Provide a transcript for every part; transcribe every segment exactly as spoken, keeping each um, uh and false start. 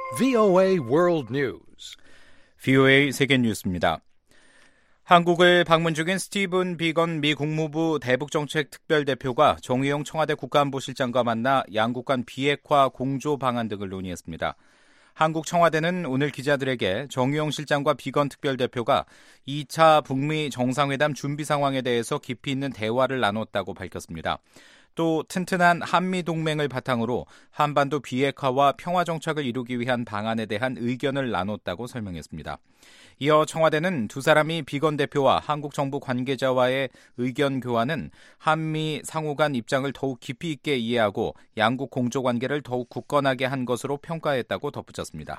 브이오에이 World News. 브이오에이 세계 뉴스입니다. 한국을 방문 중인 스티븐 비건 미 국무부 대북정책 특별대표가 정의용 청와대 국가안보실장과 만나 양국 간 비핵화 공조 방안 등을 논의했습니다. 한국 청와대는 오늘 기자들에게 정의용 실장과 비건 특별대표가 이 차 북미 정상회담 준비 상황에 대해서 깊이 있는 대화를 나눴다고 밝혔습니다. 또 튼튼한 한미동맹을 바탕으로 한반도 비핵화와 평화정착을 이루기 위한 방안에 대한 의견을 나눴다고 설명했습니다. 이어 청와대는 두 사람이 비건 대표와 한국 정부 관계자와의 의견 교환은 한미 상호 간 입장을 더욱 깊이 있게 이해하고 양국 공조관계를 더욱 굳건하게 한 것으로 평가했다고 덧붙였습니다.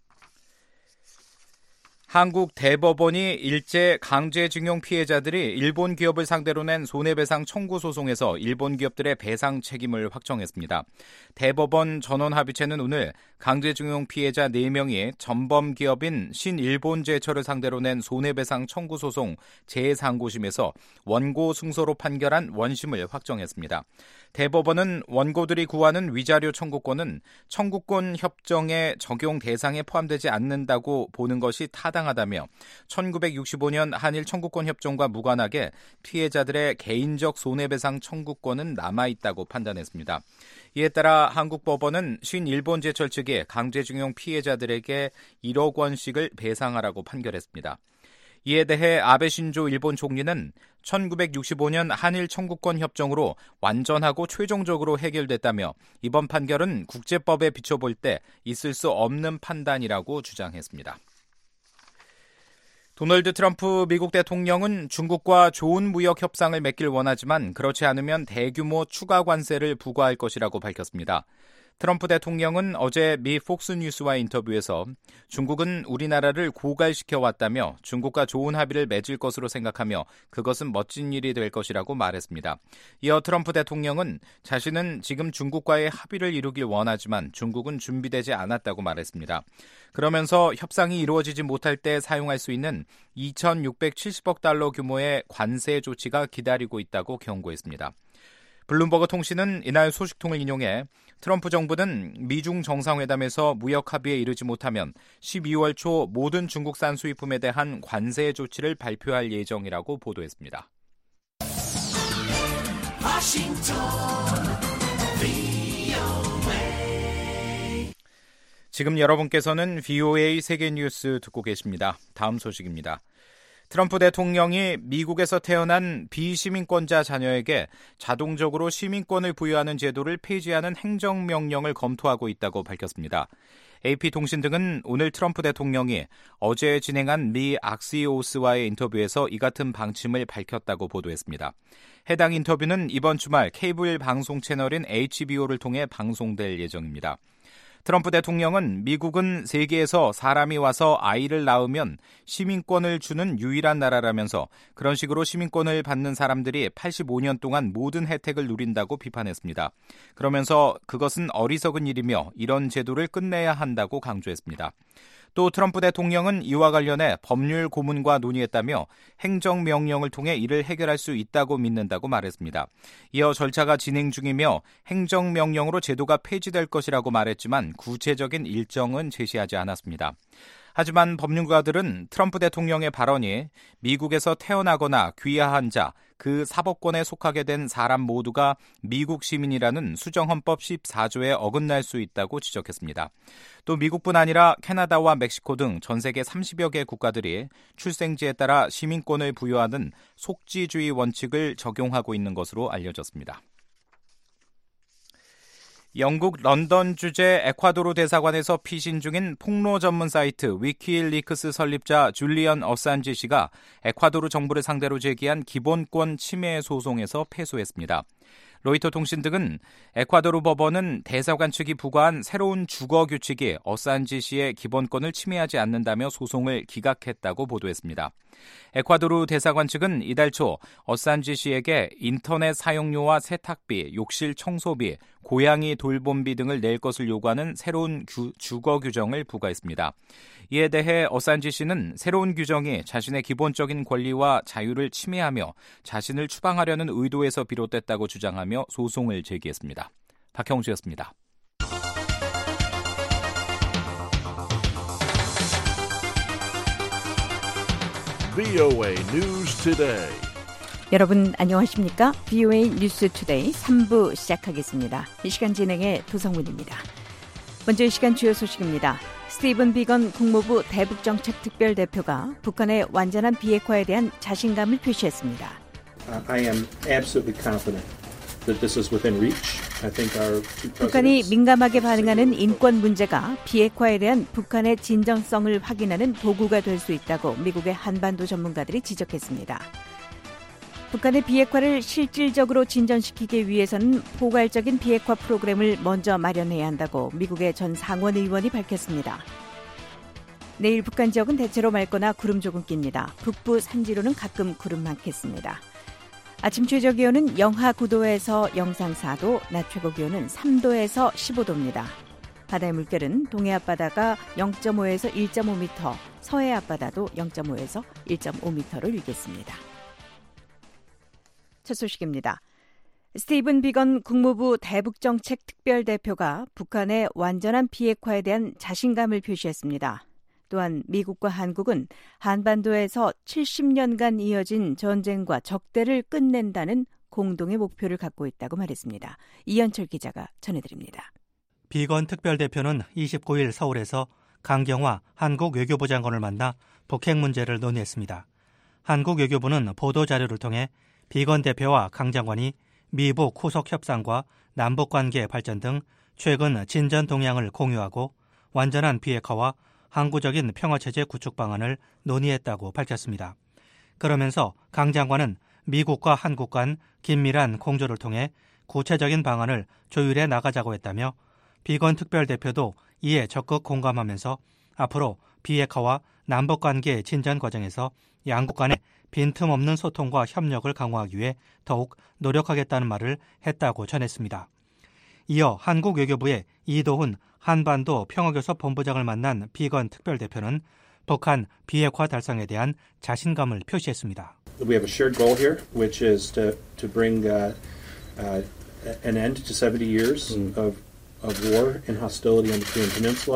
한국 대법원이 일제 강제징용 피해자들이 일본 기업을 상대로 낸 손해배상 청구 소송에서 일본 기업들의 배상 책임을 확정했습니다. 대법원 전원합의체는 오늘 강제징용 피해자 네 명이 전범 기업인 신일본제철을 상대로 낸 손해배상 청구 소송 제상고심에서 원고 승소로 판결한 원심을 확정했습니다. 대법원은 원고들이 구하는 위자료 청구권은 청구권 협정의 적용 대상에 포함되지 않는다고 보는 것이 타당하다며 천구백육십오 년 한일 청구권 협정과 무관하게 피해자들의 개인적 손해배상 청구권은 남아있다고 판단했습니다. 이에 따라 한국 법원은 신일본제철 측이 강제징용 피해자들에게 일억 원씩을 배상하라고 판결했습니다. 이에 대해 아베 신조 일본 총리는 천구백육십오 년 한일 청구권 협정으로 완전하고 최종적으로 해결됐다며 이번 판결은 국제법에 비춰볼 때 있을 수 없는 판단이라고 주장했습니다. 도널드 트럼프 미국 대통령은 중국과 좋은 무역 협상을 맺길 원하지만 그렇지 않으면 대규모 추가 관세를 부과할 것이라고 밝혔습니다. 트럼프 대통령은 어제 미 폭스뉴스와 인터뷰에서 중국은 우리나라를 고갈시켜 왔다며 중국과 좋은 합의를 맺을 것으로 생각하며 그것은 멋진 일이 될 것이라고 말했습니다. 이어 트럼프 대통령은 자신은 지금 중국과의 합의를 이루길 원하지만 중국은 준비되지 않았다고 말했습니다. 그러면서 협상이 이루어지지 못할 때 사용할 수 있는 이천육백칠십억 달러 규모의 관세 조치가 기다리고 있다고 경고했습니다. 블룸버그 통신은 이날 소식통을 인용해 트럼프 정부는 미중 정상회담에서 무역 합의에 이르지 못하면 십이월 초 모든 중국산 수입품에 대한 관세 조치를 발표할 예정이라고 보도했습니다. 지금 여러분께서는 브이오에이 세계뉴스 듣고 계십니다. 다음 소식입니다. 트럼프 대통령이 미국에서 태어난 비시민권자 자녀에게 자동적으로 시민권을 부여하는 제도를 폐지하는 행정명령을 검토하고 있다고 밝혔습니다. 에이피통신 등은 오늘 트럼프 대통령이 어제 진행한 미 악시오스와의 인터뷰에서 이 같은 방침을 밝혔다고 보도했습니다. 해당 인터뷰는 이번 주말 케이블 방송 채널인 에이치비오를 통해 방송될 예정입니다. 트럼프 대통령은 미국은 세계에서 사람이 와서 아이를 낳으면 시민권을 주는 유일한 나라라면서 그런 식으로 시민권을 받는 사람들이 팔십오 년 동안 모든 혜택을 누린다고 비판했습니다. 그러면서 그것은 어리석은 일이며 이런 제도를 끝내야 한다고 강조했습니다. 또 트럼프 대통령은 이와 관련해 법률 고문과 논의했다며 행정명령을 통해 이를 해결할 수 있다고 믿는다고 말했습니다. 이어 절차가 진행 중이며 행정명령으로 제도가 폐지될 것이라고 말했지만 구체적인 일정은 제시하지 않았습니다. 하지만 법률가들은 트럼프 대통령의 발언이 미국에서 태어나거나 귀화한 자, 그 사법권에 속하게 된 사람 모두가 미국 시민이라는 수정헌법 십사 조에 어긋날 수 있다고 지적했습니다. 또 미국뿐 아니라 캐나다와 멕시코 등 전 세계 삼십여 개 국가들이 출생지에 따라 시민권을 부여하는 속지주의 원칙을 적용하고 있는 것으로 알려졌습니다. 영국 런던 주재 에콰도르 대사관에서 피신 중인 폭로 전문 사이트 위키리크스 설립자 줄리언 어산지 씨가 에콰도르 정부를 상대로 제기한 기본권 침해 소송에서 패소했습니다. 로이터 통신 등은 에콰도르 법원은 대사관 측이 부과한 새로운 주거 규칙이 어산지 씨의 기본권을 침해하지 않는다며 소송을 기각했다고 보도했습니다. 에콰도르 대사관 측은 이달 초 어산지 씨에게 인터넷 사용료와 세탁비, 욕실 청소비, 고양이 돌봄비 등을 낼 것을 요구하는 새로운 규, 주거 규정을 부과했습니다. 이에 대해 어산지 씨는 새로운 규정이 자신의 기본적인 권리와 자유를 침해하며 자신을 추방하려는 의도에서 비롯됐다고 주장하며 소송을 제기했습니다. 박형주였습니다. 브이오에이 News Today. 여러분 안녕하십니까? 브이오에이 뉴스 투데이 삼 부 시작하겠습니다. 이 시간 진행의 도성문입니다. 먼저 이 시간 주요 소식입니다. 스티븐 비건 국무부 대북정책특별대표가 북한의 완전한 비핵화에 대한 자신감을 표시했습니다. Uh, I am absolutely confident that this is within reach. I think our two 북한이 presidents 민감하게 반응하는 인권 문제가 비핵화에 대한 북한의 진정성을 확인하는 도구가 될 수 있다고 미국의 한반도 전문가들이 지적했습니다. 북한의 비핵화를 실질적으로 진전시키기 위해서는 포괄적인 비핵화 프로그램을 먼저 마련해야 한다고 미국의 전 상원 의원이 밝혔습니다. 내일 북한 지역은 대체로 맑거나 구름 조금 낍니다. 북부 산지로는 가끔 구름 많겠습니다. 아침 최저 기온은 영하 구 도에서 영상 사 도, 낮 최고 기온은 삼 도에서 십오 도입니다. 바다의 물결은 동해 앞바다가 영 점 오에서 일 점 오 미터, 서해 앞바다도 영 점 오에서 일 점 오 미터를 일겠습니다. 첫 소식입니다. 스티븐 비건 국무부 대북정책특별대표가 북한의 완전한 비핵화에 대한 자신감을 표시했습니다. 또한 미국과 한국은 한반도에서 칠십 년간 이어진 전쟁과 적대를 끝낸다는 공동의 목표를 갖고 있다고 말했습니다. 이현철 기자가 전해드립니다. 비건 특별대표는 이십구 일 서울에서 강경화 한국 외교부 장관을 만나 북핵 문제를 논의했습니다. 한국 외교부는 보도자료를 통해 비건 대표와 강 장관이 미북 후속 협상과 남북관계 발전 등 최근 진전 동향을 공유하고 완전한 비핵화와 항구적인 평화체제 구축 방안을 논의했다고 밝혔습니다. 그러면서 강 장관은 미국과 한국 간 긴밀한 공조를 통해 구체적인 방안을 조율해 나가자고 했다며 비건 특별대표도 이에 적극 공감하면서 앞으로 비핵화와 남북관계 진전 과정에서 양국 간의 빈틈없는 소통과 협력을 강화하기 위해 더욱 노력하겠다는 말을 했다고 전했습니다. 이어 한국 외교부의 이도훈 한반도 평화교섭 본부장을 만난 비건 특별대표는 북한 비핵화 달성에 대한 자신감을 표시했습니다. We have a shared goal here, which is to to bring uh, uh, an end to seventy years of of war and hostility on the Korean Peninsula.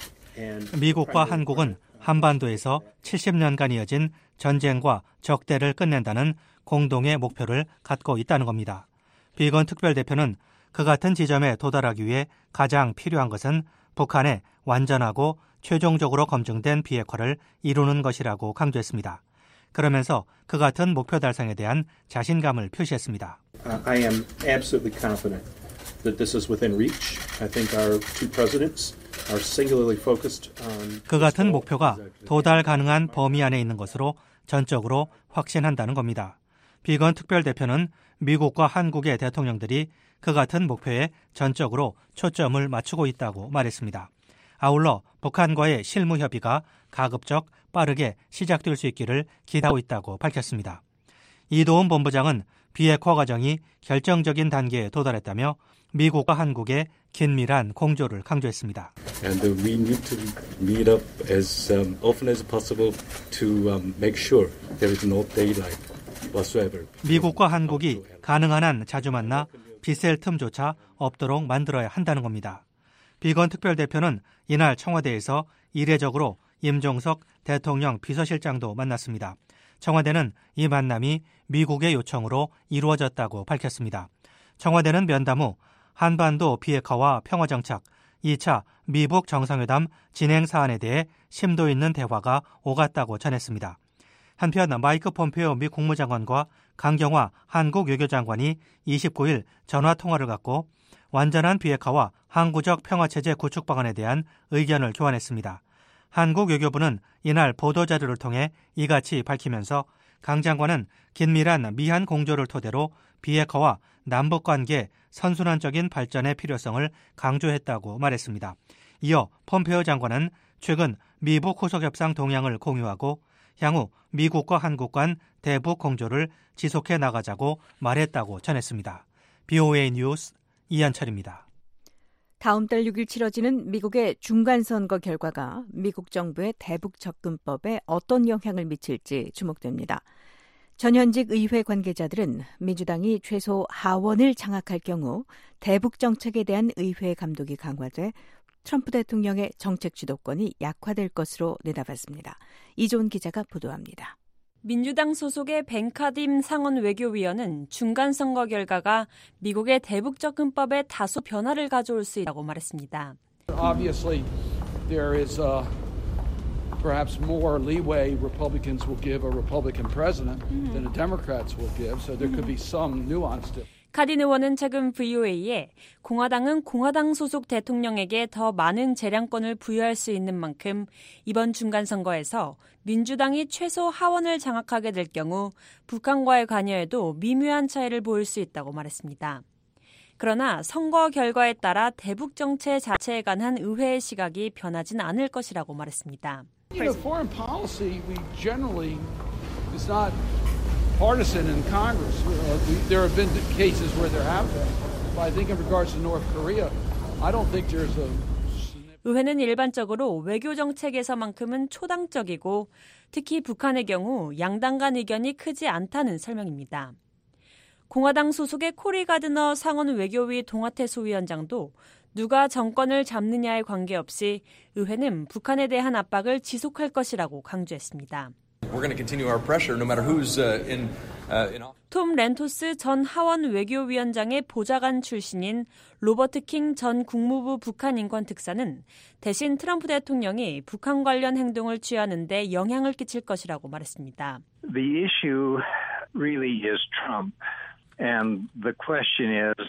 And 미국과 한국은 한반도에서 칠십 년간 이어진 전쟁과 적대를 끝낸다는 공동의 목표를 갖고 있다는 겁니다. 비건 특별대표는 그 같은 지점에 도달하기 위해 가장 필요한 것은 북한의 완전하고 최종적으로 검증된 비핵화를 이루는 것이라고 강조했습니다. 그러면서 그 같은 목표 달성에 대한 자신감을 표시했습니다. uh, I am absolutely confident that this is within reach. I think our two presidents are singularly focused on 그 같은 목표가 도달 가능한 범위 안에 있는 것으로 전적으로 확신한다는 겁니다. 비건 특별대표는 미국과 한국의 대통령들이 그 같은 목표에 전적으로 초점을 맞추고 있다고 말했습니다. 아울러 북한과의 실무 협의가 가급적 빠르게 시작될 수 있기를 기대하고 있다고 밝혔습니다. 이도훈 본부장은 비핵화 과정이 결정적인 단계에 도달했다며 미국과 한국의 긴밀한 공조를 강조했습니다. And we need to meet up as um, often as possible to um, make sure there is no daylight whatsoever. 미국과 한국이 가능한 한 자주 만나 비셀 틈조차 없도록 만들어야 한다는 겁니다. 비건 특별대표는 이날 청와대에서 이례적으로 임종석 대통령 비서실장도 만났습니다. 청와대는 이 만남이 미국의 요청으로 이루어졌다고 밝혔습니다. 청와대는 면담 후 한반도 비핵화와 평화정착, 이 차 미북 정상회담 진행 사안에 대해 심도 있는 대화가 오갔다고 전했습니다. 한편 마이크 폼페오 미 국무장관과 강경화 한국 외교장관이 이십구 일 전화통화를 갖고 완전한 비핵화와 항구적 평화체제 구축 방안에 대한 의견을 교환했습니다. 한국 외교부는 이날 보도자료를 통해 이같이 밝히면서 강 장관은 긴밀한 미한 공조를 토대로 비핵화와 남북관계 선순환적인 발전의 필요성을 강조했다고 말했습니다. 이어 폼페오 장관은 최근 미북 후속협상 동향을 공유하고 향후 미국과 한국 간 대북 공조를 지속해 나가자고 말했다고 전했습니다. 브이오에이 뉴스 이한철입니다. 다음 달 육 일 치러지는 미국의 중간선거 결과가 미국 정부의 대북 접근법에 어떤 영향을 미칠지 주목됩니다. 전현직 의회 관계자들은 민주당이 최소 하원을 장악할 경우 대북 정책에 대한 의회 감독이 강화돼 트럼프 대통령의 정책 주도권이 약화될 것으로 내다봤습니다. 이조은 기자가 보도합니다. 민주당 소속의 벤 카딤 상원 외교위원은 중간선거 결과가 미국의 대북접근법에 다소 변화를 가져올 수 있다고 말했습니다. Obviously, there is uh, perhaps more leeway Republicans will give a Republican president than the Democrats will give, so there could be some nuance to it. 카딘 의원은 최근 브이오에이에 공화당은 공화당 소속 대통령에게 더 많은 재량권을 부여할 수 있는 만큼 이번 중간선거에서 민주당이 최소 하원을 장악하게 될 경우 북한과의 관여에도 미묘한 차이를 보일 수 있다고 말했습니다. 그러나 선거 결과에 따라 대북 정책 자체에 관한 의회의 시각이 변하진 않을 것이라고 말했습니다. You know, foreign policy, we generally is not partisan in Congress. Uh, we, there have been cases where there have been. But I think in regards to North Korea, I don't think there's a... 의회는 일반적으로 외교 정책에서만큼은 초당적이고 특히 북한의 경우 양당 간 의견이 크지 않다는 설명입니다. 공화당 소속의 코리 가드너 상원 외교위 동아태 소위원장도 누가 정권을 잡느냐에 관계없이 의회는 북한에 대한 압박을 지속할 것이라고 강조했습니다. We're going to continue our pressure no matter who's uh, in uh, in 톰 렌토스 전 하원 외교위원장의 보좌관 출신인 로버트 킹 전 국무부 북한 인권 특사는 대신 트럼프 대통령이 북한 관련 행동을 취하는 데 영향을 끼칠 것이라고 말했습니다. The issue really is Trump. And the question is,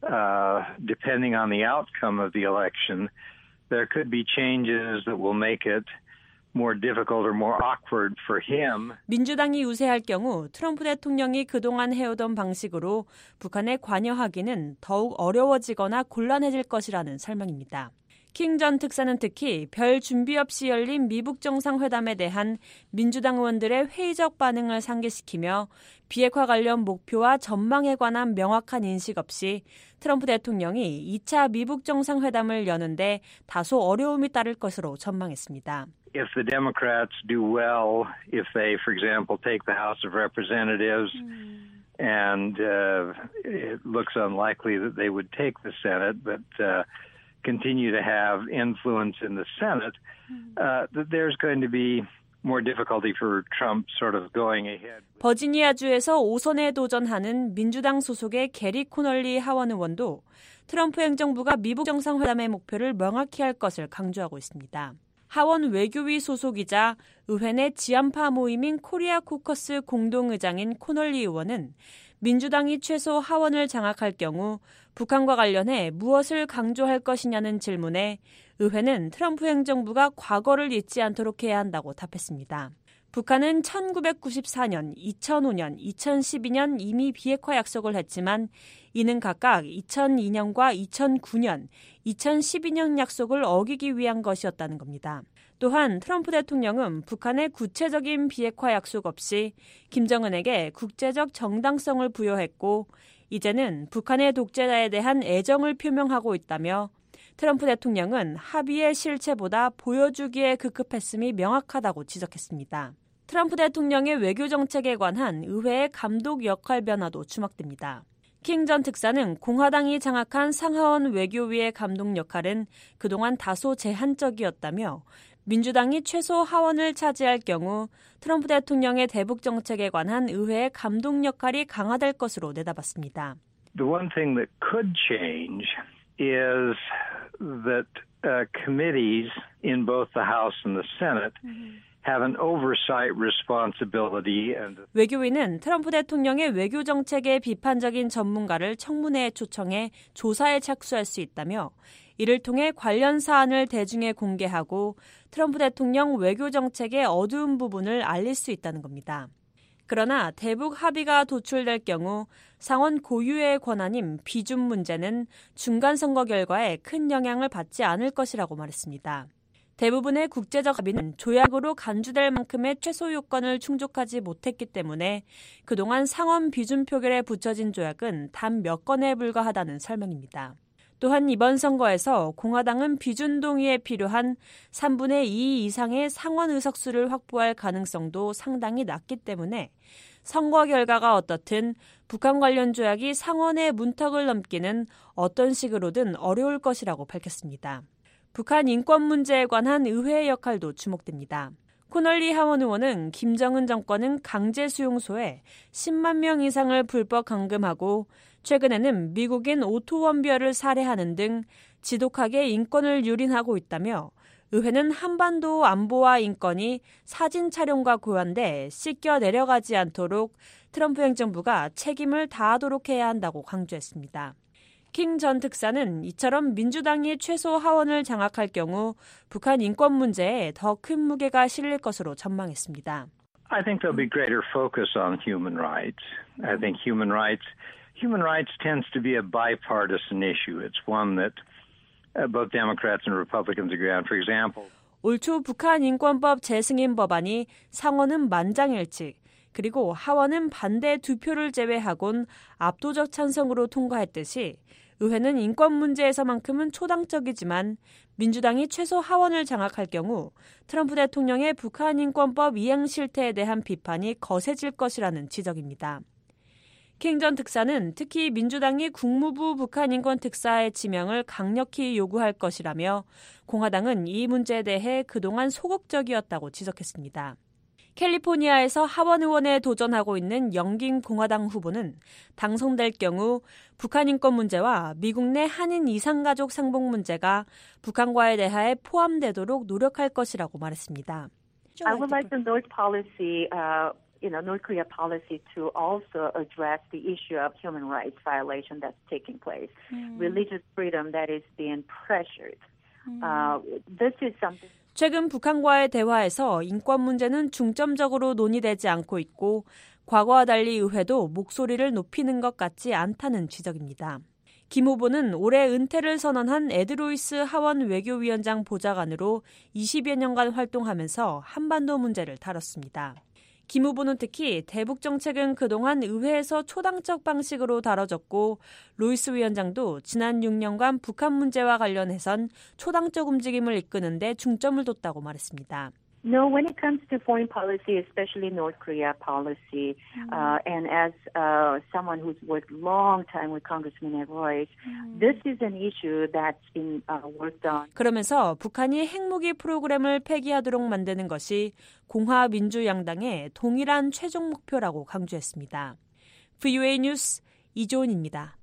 uh, depending on the outcome of the election, there could be changes that will make it more difficult or more awkward for him. 민주당이 우세할 경우 트럼프 대통령이 그동안 해오던 방식으로 북한에 관여하기는 더욱 어려워지거나 곤란해질 것이라는 설명입니다. 킹 전 특사는 특히 별 준비 없이 열린 미북 정상회담에 대한 민주당 의원들의 회의적 반응을 상기시키며 비핵화 관련 목표와 전망에 관한 명확한 인식 없이 트럼프 대통령이 이 차 미북 정상회담을 여는데 다소 어려움이 따를 것으로 전망했습니다. If the Democrats do well, if they, for example, take the House of Representatives, mm. and uh, it looks unlikely that they would take the Senate, but uh, continue to have influence in the Senate, uh, that there's going to be more difficulty for Trump sort of going ahead. 버지니아주에서 오선에 도전하는 민주당 소속의 게리 코널리 하원 의원도 트럼프 행정부가 미북 정상회담의 목표를 명확히 할 것을 강조하고 있습니다. 하원 외교위 소속이자 의회 내 지한파 모임인 코리아 코커스 공동의장인 코널리 의원은 민주당이 최소 하원을 장악할 경우 북한과 관련해 무엇을 강조할 것이냐는 질문에 의회는 트럼프 행정부가 과거를 잊지 않도록 해야 한다고 답했습니다. 북한은 천구백구십사 년, 이천오 년, 이천십이 년 이미 비핵화 약속을 했지만 이는 각각 이천이 년과 이천구 년, 이천십이 년 약속을 어기기 위한 것이었다는 겁니다. 또한 트럼프 대통령은 북한의 구체적인 비핵화 약속 없이 김정은에게 국제적 정당성을 부여했고 이제는 북한의 독재자에 대한 애정을 표명하고 있다며 트럼프 대통령은 합의의 실체보다 보여주기에 급급했음이 명확하다고 지적했습니다. 트럼프 대통령의 외교 정책에 관한 의회의 감독 역할 변화도 주목됩니다. 킹 전 특사는 공화당이 장악한 상하원 외교위의 감독 역할은 그동안 다소 제한적이었다며 민주당이 최소 하원을 차지할 경우 트럼프 대통령의 대북 정책에 관한 의회의 감독 역할이 강화될 것으로 내다봤습니다. The one thing that could change is that uh, committees in both the House and the Senate have an oversight responsibility. And 외교위는 트럼프 대통령의 외교 정책에 비판적인 전문가를 청문회에 초청해 조사에 착수할 수 있다며 이를 통해 관련 사안을 대중에 공개하고 트럼프 대통령 외교 정책의 어두운 부분을 알릴 수 있다는 겁니다. 그러나 대북 합의가 도출될 경우 상원 고유의 권한인 비준 문제는 중간선거 결과에 큰 영향을 받지 않을 것이라고 말했습니다. 대부분의 국제적 합의는 조약으로 간주될 만큼의 최소 요건을 충족하지 못했기 때문에 그동안 상원 비준 표결에 붙여진 조약은 단 몇 건에 불과하다는 설명입니다. 또한 이번 선거에서 공화당은 비준 동의에 필요한 삼분의 이 이상의 상원 의석수를 확보할 가능성도 상당히 낮기 때문에 선거 결과가 어떻든 북한 관련 조약이 상원의 문턱을 넘기는 어떤 식으로든 어려울 것이라고 밝혔습니다. 북한 인권 문제에 관한 의회의 역할도 주목됩니다. 코널리 하원 의원은 김정은 정권은 강제 수용소에 십만 명 이상을 불법 감금하고 최근에는 미국인 오토원별을 살해하는 등 지독하게 인권을 유린하고 있다며 의회는 한반도 안보와 인권이 사진 촬영과 고안돼 씻겨 내려가지 않도록 트럼프 행정부가 책임을 다하도록 해야 한다고 강조했습니다. 킹 전 특사는 이처럼 민주당이 최소 하원을 장악할 경우 북한 인권 문제에 더 큰 무게가 실릴 것으로 전망했습니다. I think there'll be greater focus on human rights. I think human rights human rights tends to be a bipartisan issue. It's one that both Democrats and Republicans agree on. For example, 올 초 북한 인권법 재승인 법안이 상원은 만장일치, 그리고 하원은 반대 두 표를 제외하곤 압도적 찬성으로 통과했듯이 의회는 인권 문제에서만큼은 초당적이지만 민주당이 최소 하원을 장악할 경우 트럼프 대통령의 북한 인권법 이행 실태에 대한 비판이 거세질 것이라는 지적입니다. 킹 전 특사는 특히 민주당이 국무부 북한 인권 특사의 지명을 강력히 요구할 것이라며 공화당은 이 문제에 대해 그동안 소극적이었다고 지적했습니다. 캘리포니아에서 하원 의원에 도전하고 있는 영김 공화당 후보는 당선될 경우 북한 인권 문제와 미국 내 한인 이상가족 상봉 문제가 북한과의 대화에 포함되도록 노력할 것이라고 말했습니다. I would like the North policy, uh, you know, North Korea policy to also address the issue of human rights violation that's taking place, mm. religious freedom that is being pressured. Mm. Uh, this is something. 최근 북한과의 대화에서 인권 문제는 중점적으로 논의되지 않고 있고 과거와 달리 의회도 목소리를 높이는 것 같지 않다는 지적입니다. 김 후보는 올해 은퇴를 선언한 에드 루이스 하원 외교위원장 보좌관으로 이십여 년간 활동하면서 한반도 문제를 다뤘습니다. 김 후보는 특히 대북 정책은 그동안 의회에서 초당적 방식으로 다뤄졌고 루이스 위원장도 지난 육 년간 북한 문제와 관련해선 초당적 움직임을 이끄는 데 중점을 뒀다고 말했습니다. No, when it comes to foreign policy, especially North Korea policy, mm. uh, and as uh, someone who's worked a long time with Congressman Ed Royce, mm. this is an issue that's been uh, worked on. 그러면서 북한이 핵무기 프로그램을 폐기하도록 만드는 것이 공화민주양당의 동일한 최종 목표라고 강조했습니다. 브이오에이 뉴스 이조은입니다.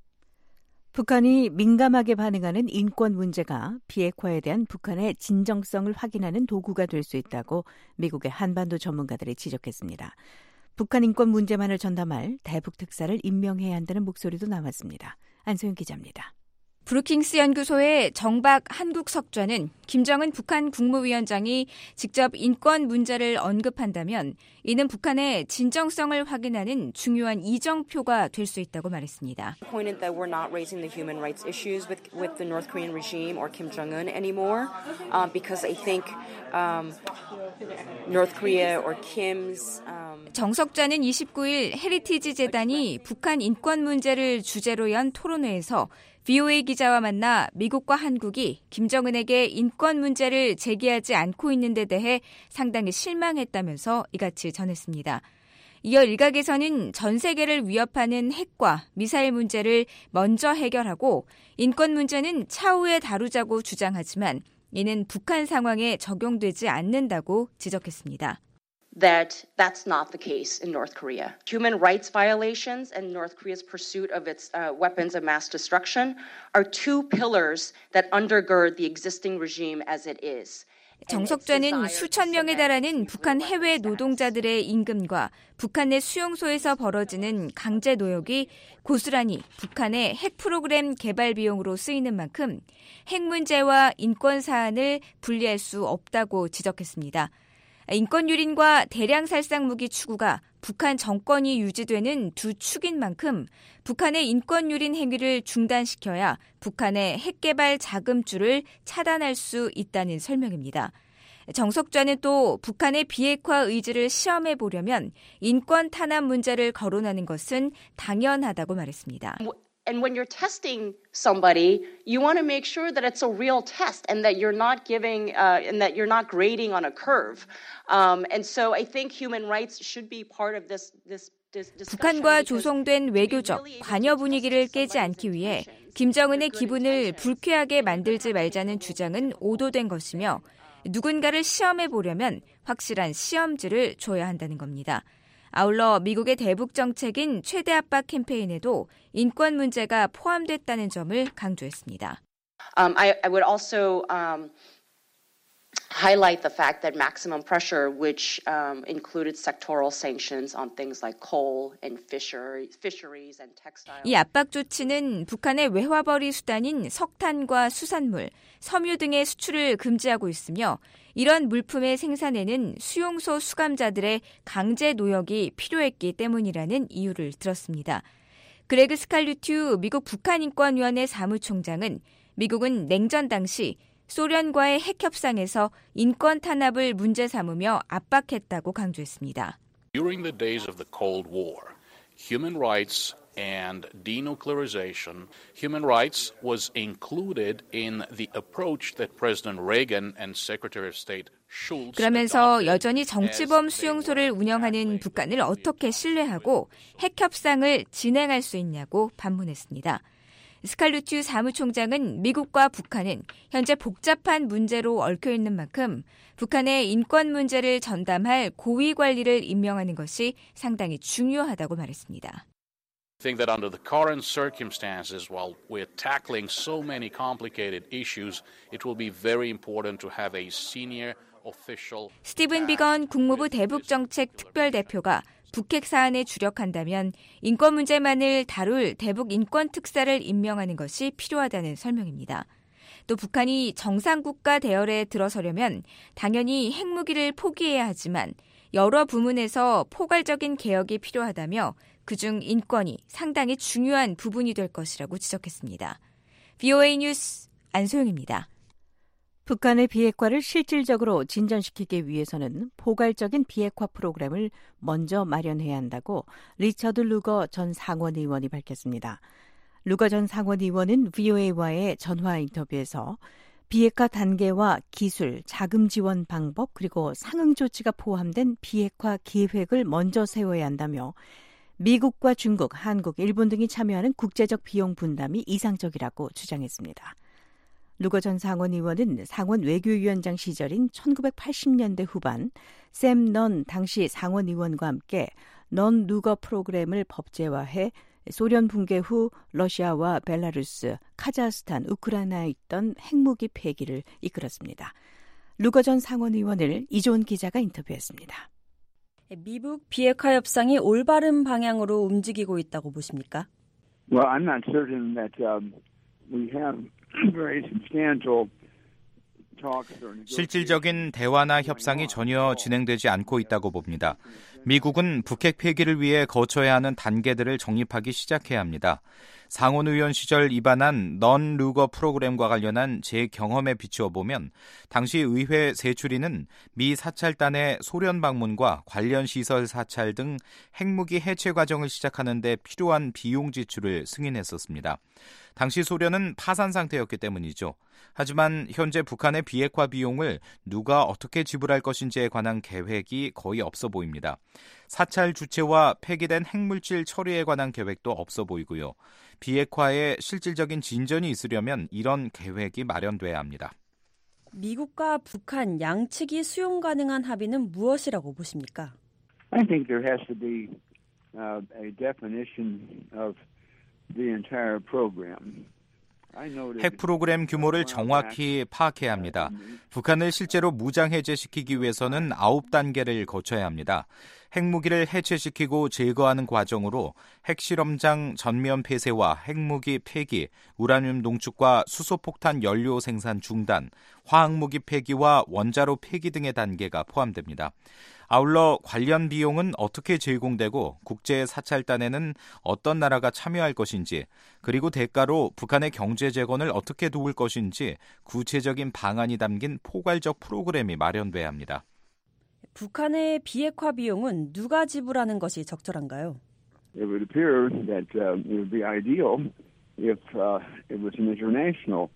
북한이 민감하게 반응하는 인권 문제가 비핵화에 대한 북한의 진정성을 확인하는 도구가 될 수 있다고 미국의 한반도 전문가들이 지적했습니다. 북한 인권 문제만을 전담할 대북 특사를 임명해야 한다는 목소리도 나왔습니다. 안소영 기자입니다. 브루킹스 연구소의 정박 한국 석좌는 김정은 북한 국무위원장이 직접 인권 문제를 언급한다면 이는 북한의 진정성을 확인하는 중요한 이정표가 될 수 있다고 말했습니다. Pointed that we're not raising the human rights issues with with the North Korean regime or Kim Jong-un anymore, uh, because I think um, North Korea or Kim's. Um... 정 석좌는 이십구일 헤리티지 재단이 북한 인권 문제를 주제로 연 토론회에서 브이오에이 기자와 만나 미국과 한국이 김정은에게 인권 문제를 제기하지 않고 있는 데 대해 상당히 실망했다면서 이같이 전했습니다. 이어 일각에서는 전 세계를 위협하는 핵과 미사일 문제를 먼저 해결하고 인권 문제는 차후에 다루자고 주장하지만 이는 북한 상황에 적용되지 않는다고 지적했습니다. That that's not the case in North Korea. Human rights violations and North Korea's pursuit of its uh, weapons of mass destruction are two pillars that undergird the existing regime as it is. 정석좌는 수천 명에 달하는 북한 해외 노동자들의 임금과 북한 내 수용소에서 벌어지는 강제 노역이 고스란히 북한의 핵 프로그램 개발 비용으로 쓰이는 만큼 핵 문제와 인권 사안을 분리할 수 없다고 지적했습니다. 인권 유린과 대량 살상 무기 추구가 북한 정권이 유지되는 두 축인 만큼 북한의 인권 유린 행위를 중단시켜야 북한의 핵 개발 자금줄을 차단할 수 있다는 설명입니다. 정석좌는 또 북한의 비핵화 의지를 시험해 보려면 인권 탄압 문제를 거론하는 것은 당연하다고 말했습니다. And when you're testing somebody, you want to make sure that it's a real test and that you're not giving uh, and that you're not grading on a curve. Um, and so I think human rights should be part of this this 북한과 조성된 외교적 관여 분위기를 깨지 않기 위해 김정은의 기분을 불쾌하게 만들지 말자는 주장은 오도된 것이며 누군가를 시험해 보려면 확실한 시험지를 줘야 한다는 겁니다. 아울러 미국의 대북 정책인 최대 압박 캠페인에도 인권 문제가 포함됐다는 점을 강조했습니다. Um, I, I would also um, highlight the fact that maximum pressure, which um, included sectoral sanctions on things like coal and fishery, fisheries and textiles. 이 압박 조치는 북한의 외화벌이 수단인 석탄과 수산물, 섬유 등의 수출을 금지하고 있으며 이런 물품의 생산에는 수용소 수감자들의 강제 노역이 필요했기 때문이라는 이유를 들었습니다. 그레그 스칼류튜 미국 북한인권위원회 사무총장은 미국은 냉전 당시 소련과의 핵 협상에서 인권 탄압을 문제 삼으며 압박했다고 강조했습니다. During the days of the Cold War, human rights and denuclearization, human rights was included in the approach that President Reagan and Secretary of State Schultz 그러면서 여전히 정치범 수용소를 운영하는 북한을 어떻게 신뢰하고 핵 협상을 진행할 수 있냐고 반문했습니다. 스칼루튜 사무총장은 미국과 북한은 현재 복잡한 문제로 얽혀 있는 만큼 북한의 인권 문제를 전담할 고위 관리를 임명하는 것이 상당히 중요하다고 말했습니다. I think that under the current circumstances, while we're tackling so many complicated issues, it will be very important to have a senior official. 스티븐 비건 국무부 대북정책 특별대표가 북핵 사안에 주력한다면 인권 문제만을 다룰 대북 인권 특사를 임명하는 것이 필요하다는 설명입니다. 또 북한이 정상국가 대열에 들어서려면 당연히 핵무기를 포기해야 하지만 여러 부문에서 포괄적인 개혁이 필요하다며 그중 인권이 상당히 중요한 부분이 될 것이라고 지적했습니다. 브이오에이 뉴스 안소영입니다. 북한의 비핵화를 실질적으로 진전시키기 위해서는 포괄적인 비핵화 프로그램을 먼저 마련해야 한다고 리처드 루거 전 상원의원이 밝혔습니다. 루거 전 상원의원은 브이오에이와의 전화 인터뷰에서 비핵화 단계와 기술, 자금 지원 방법 그리고 상응 조치가 포함된 비핵화 계획을 먼저 세워야 한다며 미국과 중국, 한국, 일본 등이 참여하는 국제적 비용 분담이 이상적이라고 주장했습니다. 루거 전 상원의원은 상원 외교위원장 시절인 천구백팔십 년대 후반 샘 넌 당시 상원의원과 함께 넌 루거 프로그램을 법제화해 소련 붕괴 후 러시아와 벨라루스, 카자흐스탄, 우크라이나에 있던 핵무기 폐기를 이끌었습니다. 루거 전 상원의원을 이조은 기자가 인터뷰했습니다. 미북 비핵화 협상이 올바른 방향으로 움직이고 있다고 보십니까? Well, I'm not certain that um, we have very substantial 실질적인 대화나 협상이 전혀 진행되지 않고 있다고 봅니다. 미국은 북핵 폐기를 위해 거쳐야 하는 단계들을 정립하기 시작해야 합니다. 상원의원 시절 입안한 넌 루거 프로그램과 관련한 제 경험에 비추어 보면 당시 의회 세출위는 미 사찰단의 소련 방문과 관련 시설 사찰 등 핵무기 해체 과정을 시작하는 데 필요한 비용 지출을 승인했었습니다. 당시 소련은 파산 상태였기 때문이죠. 하지만 현재 북한의 비핵화 비용을 누가 어떻게 지불할 것인지에 관한 계획이 거의 없어 보입니다. 사찰 주체와 폐기된 핵물질 처리에 관한 계획도 없어 보이고요. 비핵화에 실질적인 진전이 있으려면 이런 계획이 마련돼야 합니다. 미국과 북한 양측이 수용 가능한 합의는 무엇이라고 보십니까? I think there has to be uh, a definition of the entire program. 핵 프로그램 규모를 정확히 파악해야 합니다. 북한을 실제로 무장 해제시키기 위해서는 아홉 단계를 거쳐야 합니다. 핵무기를 해체시키고 제거하는 과정으로 핵실험장 전면 폐쇄와 핵무기 폐기, 우라늄 농축과 수소폭탄 연료 생산 중단, 화학무기 폐기와 원자로 폐기 등의 단계가 포함됩니다. 아울러 관련 비용은 어떻게 제공되고 국제 사찰단에는 어떤 나라가 참여할 것인지, 그리고 대가로 북한의 경제 재건을 어떻게 도울 것인지 구체적인 방안이 담긴 포괄적 프로그램이 마련돼야 합니다. 북한의 비핵화 비용은 누가 지불하는 것이 적절한가요? It would appear that uh, it would be ideal if uh, it was an international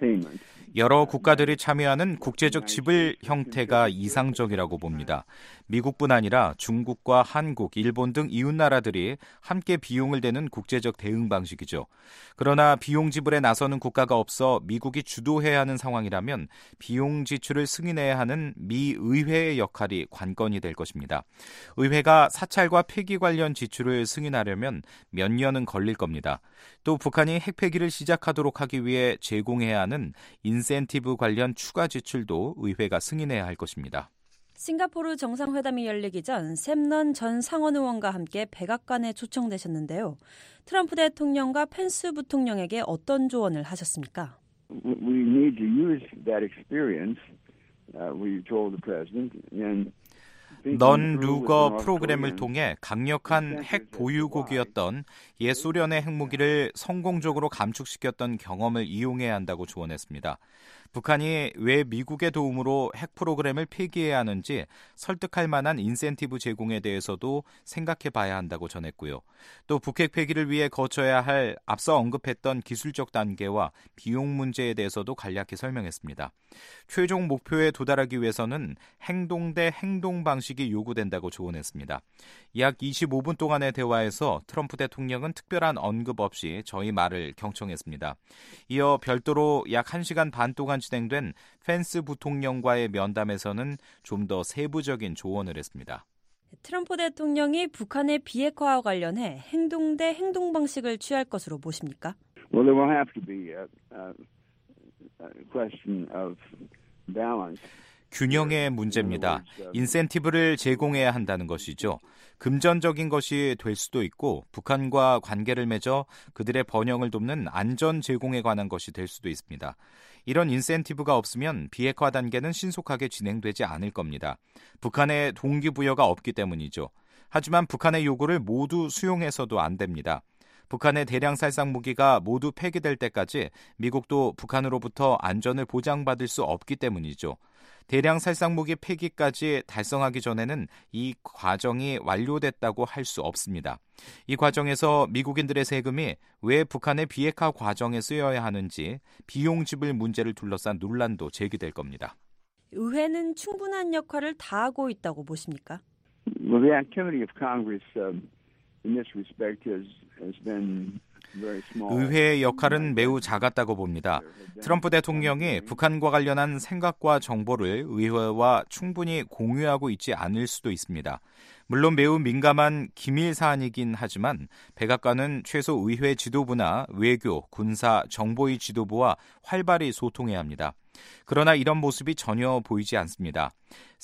payment. 여러 국가들이 참여하는 국제적 지불 형태가 이상적이라고 봅니다. 미국뿐 아니라 중국과 한국, 일본 등 이웃 나라들이 함께 비용을 대는 국제적 대응 방식이죠. 그러나 비용 지불에 나서는 국가가 없어 미국이 주도해야 하는 상황이라면 비용 지출을 승인해야 하는 미 의회의 역할이 관건이 될 것입니다. 의회가 사찰과 폐기 관련 지출을 승인하려면 몇 년은 걸릴 겁니다. 또 북한이 핵폐기를 시작하도록 하기 위해 제공해야 하는 인센티브 관련 추가 지출도 의회가 승인해야 할 것입니다. 싱가포르 정상회담이 열리기 전 샘넌 전 상원 의원과 함께 백악관에 초청되셨는데요. 트럼프 대통령과 펜스 부통령에게 어떤 조언을 하셨습니까? We need to use that experience, uh, we told the president, in 넌 루거 프로그램을 통해 강력한 핵 보유국이었던 옛 소련의 핵무기를 성공적으로 감축시켰던 경험을 이용해야 한다고 조언했습니다. 북한이 왜 미국의 도움으로 핵 프로그램을 폐기해야 하는지 설득할 만한 인센티브 제공에 대해서도 생각해 봐야 한다고 전했고요. 또 북핵 폐기를 위해 거쳐야 할 앞서 언급했던 기술적 단계와 비용 문제에 대해서도 간략히 설명했습니다. 최종 목표에 도달하기 위해서는 행동 대 행동 방식이 요구된다고 조언했습니다. 약 이십오 분 동안의 대화에서 트럼프 대통령은 특별한 언급 없이 저희 말을 경청했습니다. 이어 별도로 약 한 시간 반 동안 진행된 펜스 부통령과의 면담에서는 좀 더 세부적인 조언을 했습니다. 트럼프 대통령이 북한의 비핵화와 관련해 행동 대 행동 방식을 취할 것으로 보십니까? Well, there will have to be a, a question of balance. 균형의 문제입니다. 인센티브를 제공해야 한다는 것이죠. 금전적인 것이 될 수도 있고 북한과 관계를 맺어 그들의 번영을 돕는 안전 제공에 관한 것이 될 수도 있습니다. 이런 인센티브가 없으면 비핵화 단계는 신속하게 진행되지 않을 겁니다. 북한의 동기부여가 없기 때문이죠. 하지만 북한의 요구를 모두 수용해서도 안 됩니다. 북한의 대량 살상 무기가 모두 폐기될 때까지 미국도 북한으로부터 안전을 보장받을 수 없기 때문이죠. 대량 살상 무기 폐기까지 달성하기 전에는 이 과정이 완료됐다고 할 수 없습니다. 이 과정에서 미국인들의 세금이 왜 북한의 비핵화 과정에 쓰여야 하는지 비용 지불 문제를 둘러싼 논란도 제기될 겁니다. 의회는 충분한 역할을 다하고 있다고 보십니까? Well, the activity of Congress um, in this respect has, has been 의회의 역할은 매우 작았다고 봅니다. 트럼프 대통령이 북한과 관련한 생각과 정보를 의회와 충분히 공유하고 있지 않을 수도 있습니다. 물론 매우 민감한 기밀 사안이긴 하지만 백악관은 최소 의회 지도부나 외교, 군사, 정보위 지도부와 활발히 소통해야 합니다. 그러나 이런 모습이 전혀 보이지 않습니다.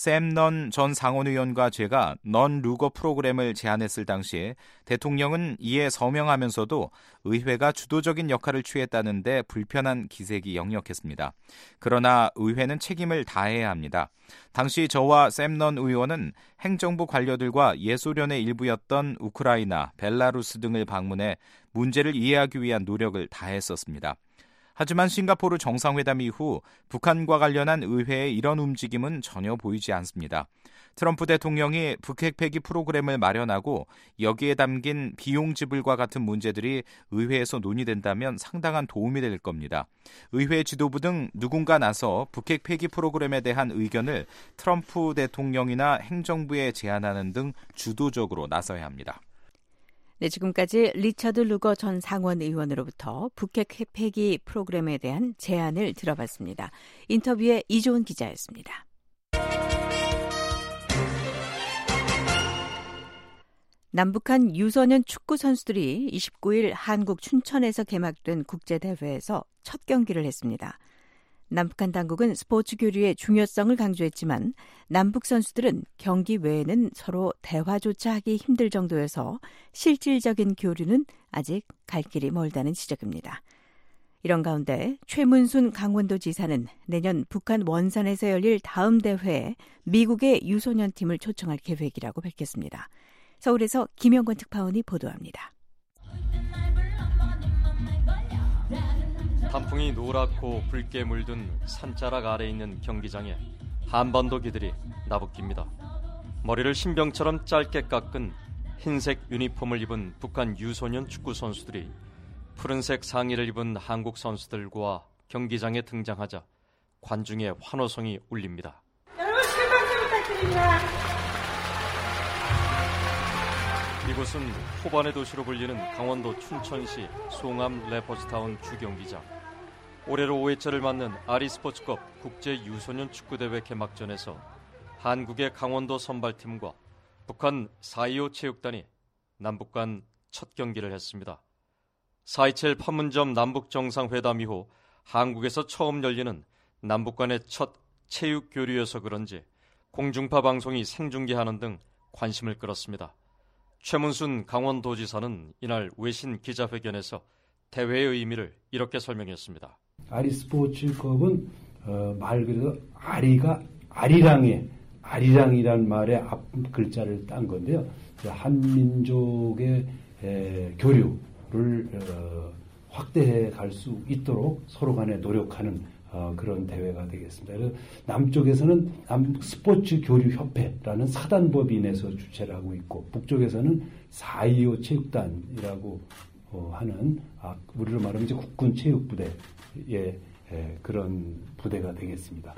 샘넌 전 상원의원과 제가 넌 루거 프로그램을 제안했을 당시 대통령은 이에 서명하면서도 의회가 주도적인 역할을 취했다는데 불편한 기색이 역력했습니다. 그러나 의회는 책임을 다해야 합니다. 당시 저와 샘넌 의원은 행정부 관료들과 예소련의 일부였던 우크라이나, 벨라루스 등을 방문해 문제를 이해하기 위한 노력을 다했었습니다. 하지만 싱가포르 정상회담 이후 북한과 관련한 의회의 이런 움직임은 전혀 보이지 않습니다. 트럼프 대통령이 북핵 폐기 프로그램을 마련하고 여기에 담긴 비용 지불과 같은 문제들이 의회에서 논의된다면 상당한 도움이 될 겁니다. 의회 지도부 등 누군가 나서 북핵 폐기 프로그램에 대한 의견을 트럼프 대통령이나 행정부에 제안하는 등 주도적으로 나서야 합니다. 네, 지금까지 리처드 루거 전 상원 의원으로부터 북핵 폐기 프로그램에 대한 제안을 들어봤습니다. 인터뷰에 이조은 기자였습니다. 남북한 유소년 축구 선수들이 이십구 일 한국 춘천에서 개막된 국제대회에서 첫 경기를 했습니다. 남북한 당국은 스포츠 교류의 중요성을 강조했지만 남북 선수들은 경기 외에는 서로 대화조차 하기 힘들 정도여서 실질적인 교류는 아직 갈 길이 멀다는 지적입니다. 이런 가운데 최문순 강원도지사는 내년 북한 원산에서 열릴 다음 대회에 미국의 유소년 팀을 초청할 계획이라고 밝혔습니다. 서울에서 김영권 특파원이 보도합니다. 단풍이 노랗고 붉게 물든 산자락 아래 있는 경기장에 한반도기들이 나부낍니다. 머리를 신병처럼 짧게 깎은 흰색 유니폼을 입은 북한 유소년 축구 선수들이 푸른색 상의를 입은 한국 선수들과 경기장에 등장하자 관중의 환호성이 울립니다. 여러분 큰 박수 부탁드립니다. 이곳은 호반의 도시로 불리는 강원도 춘천시 송암 레퍼스타운 주경기장. 올해로 오 회째를 맞는 아리스포츠컵 국제 유소년 축구대회 개막전에서 한국의 강원도 선발팀과 북한 사이오 체육단이 남북 간 첫 경기를 했습니다. 사 이십칠 판문점 남북정상회담 이후 한국에서 처음 열리는 남북 간의 첫 체육 교류여서 그런지 공중파 방송이 생중계하는 등 관심을 끌었습니다. 최문순 강원도지사는 이날 외신 기자회견에서 대회의 의미를 이렇게 설명했습니다. 아리스포츠컵은 어, 말 그대로 아리가 아리랑의 아리랑이란 말의 앞 글자를 딴 건데요. 한민족의 에, 교류를 어, 확대해 갈 수 있도록 서로 간에 노력하는 어, 그런 대회가 되겠습니다. 그래서 남쪽에서는 남 스포츠 교류 협회라는 사단법인에서 주최를 하고 있고, 북쪽에서는 사이오 체육단이라고 어, 하는 아, 우리로 말하면 이제 국군 체육부대의 에, 그런 부대가 되겠습니다.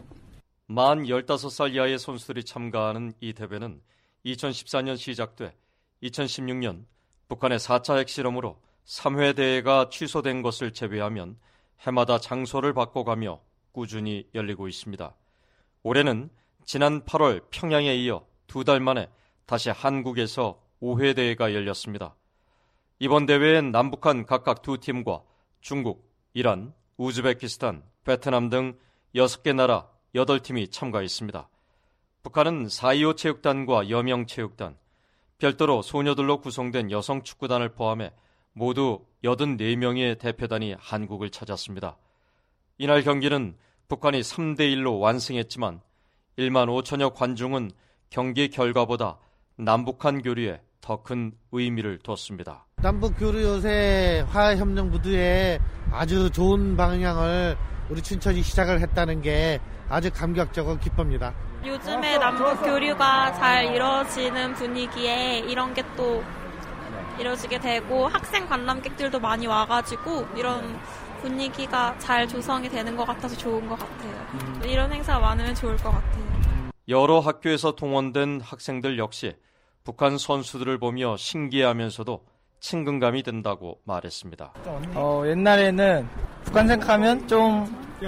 만 열다섯 살 이하의 선수들이 참가하는 이 대회는 이천십사 년 시작돼 이천십육 년 북한의 사 차 핵실험으로 삼 회 대회가 취소된 것을 제외하면 해마다 장소를 바꿔가며 꾸준히 열리고 있습니다. 올해는 지난 팔월 평양에 이어 두 달 만에 다시 한국에서 오 회 대회가 열렸습니다. 이번 대회엔 남북한 각각 두 팀과 중국, 이란, 우즈베키스탄, 베트남 등 여섯 개 나라 여덟 팀이 참가했습니다. 북한은 사이오 체육단과 여명체육단, 별도로 소녀들로 구성된 여성축구단을 포함해 모두 여든네 명의 대표단이 한국을 찾았습니다. 이날 경기는 북한이 삼 대 일로 완승했지만 일만 오천여 관중은 경기 결과보다 남북한 교류에 더 큰 의미를 뒀습니다. 남북 교류 요새 화해협력 무드에 아주 좋은 방향을 우리 춘천이 시작을 했다는 게 아주 감격적이고 기쁩니다. 요즘에 남북 교류가 잘 이루어지는 분위기에 이런 게 또 이루어지게 되고 학생 관람객들도 많이 와가지고 이런 분위기가 잘 조성이 되는 것 같아서 좋은 것 같아요. 이런 행사가 많으면 좋을 것 같아요. 여러 학교에서 동원된 학생들 역시 북한 선수들을 보며 신기해하면서도 친근감이 든다고 말했습니다. 어, 옛날에는 북한 생각하면 좀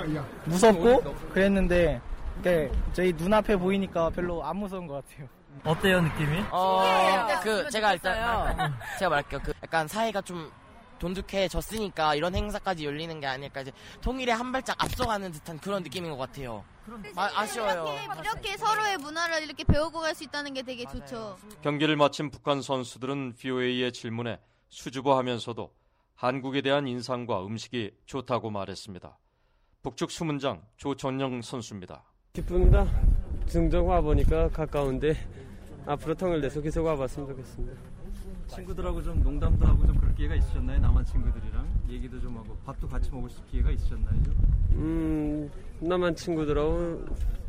무섭고 그랬는데 저희 눈앞에 보이니까 별로 안 무서운 것 같아요. 어때요, 느낌이? 어, 그 제가 일단 제가 말할게요. 그 약간 사회가 좀 돈독해졌으니까 이런 행사까지 열리는 게 아닐까, 이제 통일에 한 발짝 앞서가는 듯한 그런 느낌인 것 같아요. 아, 아쉬워요. 이렇게, 이렇게 서로의 문화를 이렇게 배우고 갈 수 있다는 게 되게 좋죠. 경기를 마친 북한 선수들은 브이오에이의 질문에 수줍어하면서도 한국에 대한 인상과 음식이 좋다고 말했습니다. 북측 수문장 조전영 선수입니다. 기쁩니다. 증정 와보니까 가까운데 앞으로 통일돼서 계속 와봤으면 좋겠습니다. 친구들하고 좀 농담도 하고 좀 그럴 기회가 있으셨나요? 남한 친구들이랑 얘기도 좀 하고 밥도 같이 먹을 수 기회가 있으셨나요? 좀? 음, 남한 친구들하고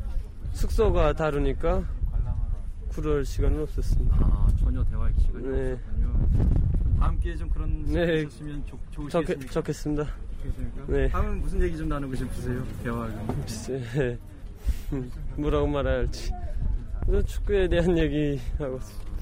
숙소가 다르니까 그럴 시간은 없었습니다. 아, 전혀 대화할 시간이 네. 없었군요. 다음 기회에 좀 그런 네. 시간이 있으면 좋, 좋으시겠습니까? 좋겠, 좋겠습니다. 좋겠습니까? 네. 다음은 무슨 얘기 좀 나누고 싶으세요? 대화하고. 글쎄, 뭐라고 말해야 할지. 축구에 대한 얘기하고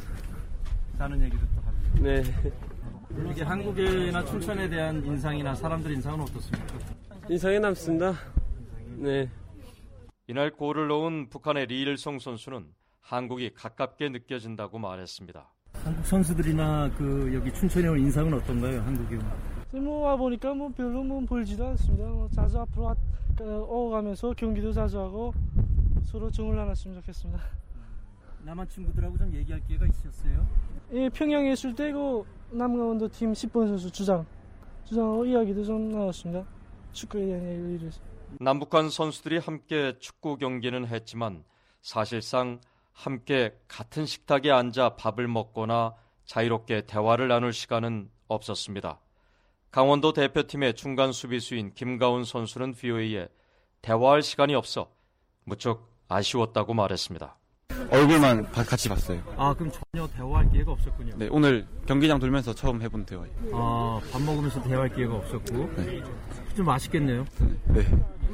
사는 얘기도 또 하고요. 네. 이게 한국이나 춘천에 대한 인상이나 사람들 인상은 어떻습니까? 인상이 남습니다. 네. 이날 골을 넣은 북한의 리일성 선수는 한국이 가깝게 느껴진다고 말했습니다. 한국 선수들이나 그 여기 춘천에 온 인상은 어떤가요? 한국이 뭐 와보니까 뭐 별로 뭐 보이지도 않습니다. 뭐 자주 앞으로 와, 어가면서 경기도 자주 하고 서로 정을 나눴으면 좋겠습니다. 남한 친구들하고 좀 얘기할 기회가 있으셨어요? 예, 평양에 있을 때 그 남강원도 팀 십 번 선수 주장 주장하고 이야기도 좀 나눴습니다. 축구에 대한 얘기를. 남북한 선수들이 함께 축구 경기는 했지만 사실상 함께 같은 식탁에 앉아 밥을 먹거나 자유롭게 대화를 나눌 시간은 없었습니다. 강원도 대표팀의 중간 수비수인 김가훈 선수는 브이오에이에 대화할 시간이 없어 무척 아쉬웠다고 말했습니다. 얼굴만 같이 봤어요. 아, 그럼 전혀 대화할 기회가 없었군요. 네, 오늘 경기장 돌면서 처음 해본 대화예요. 아, 밥 먹으면서 대화할 기회가 없었고. 네. 좀 아쉽겠네요. 네.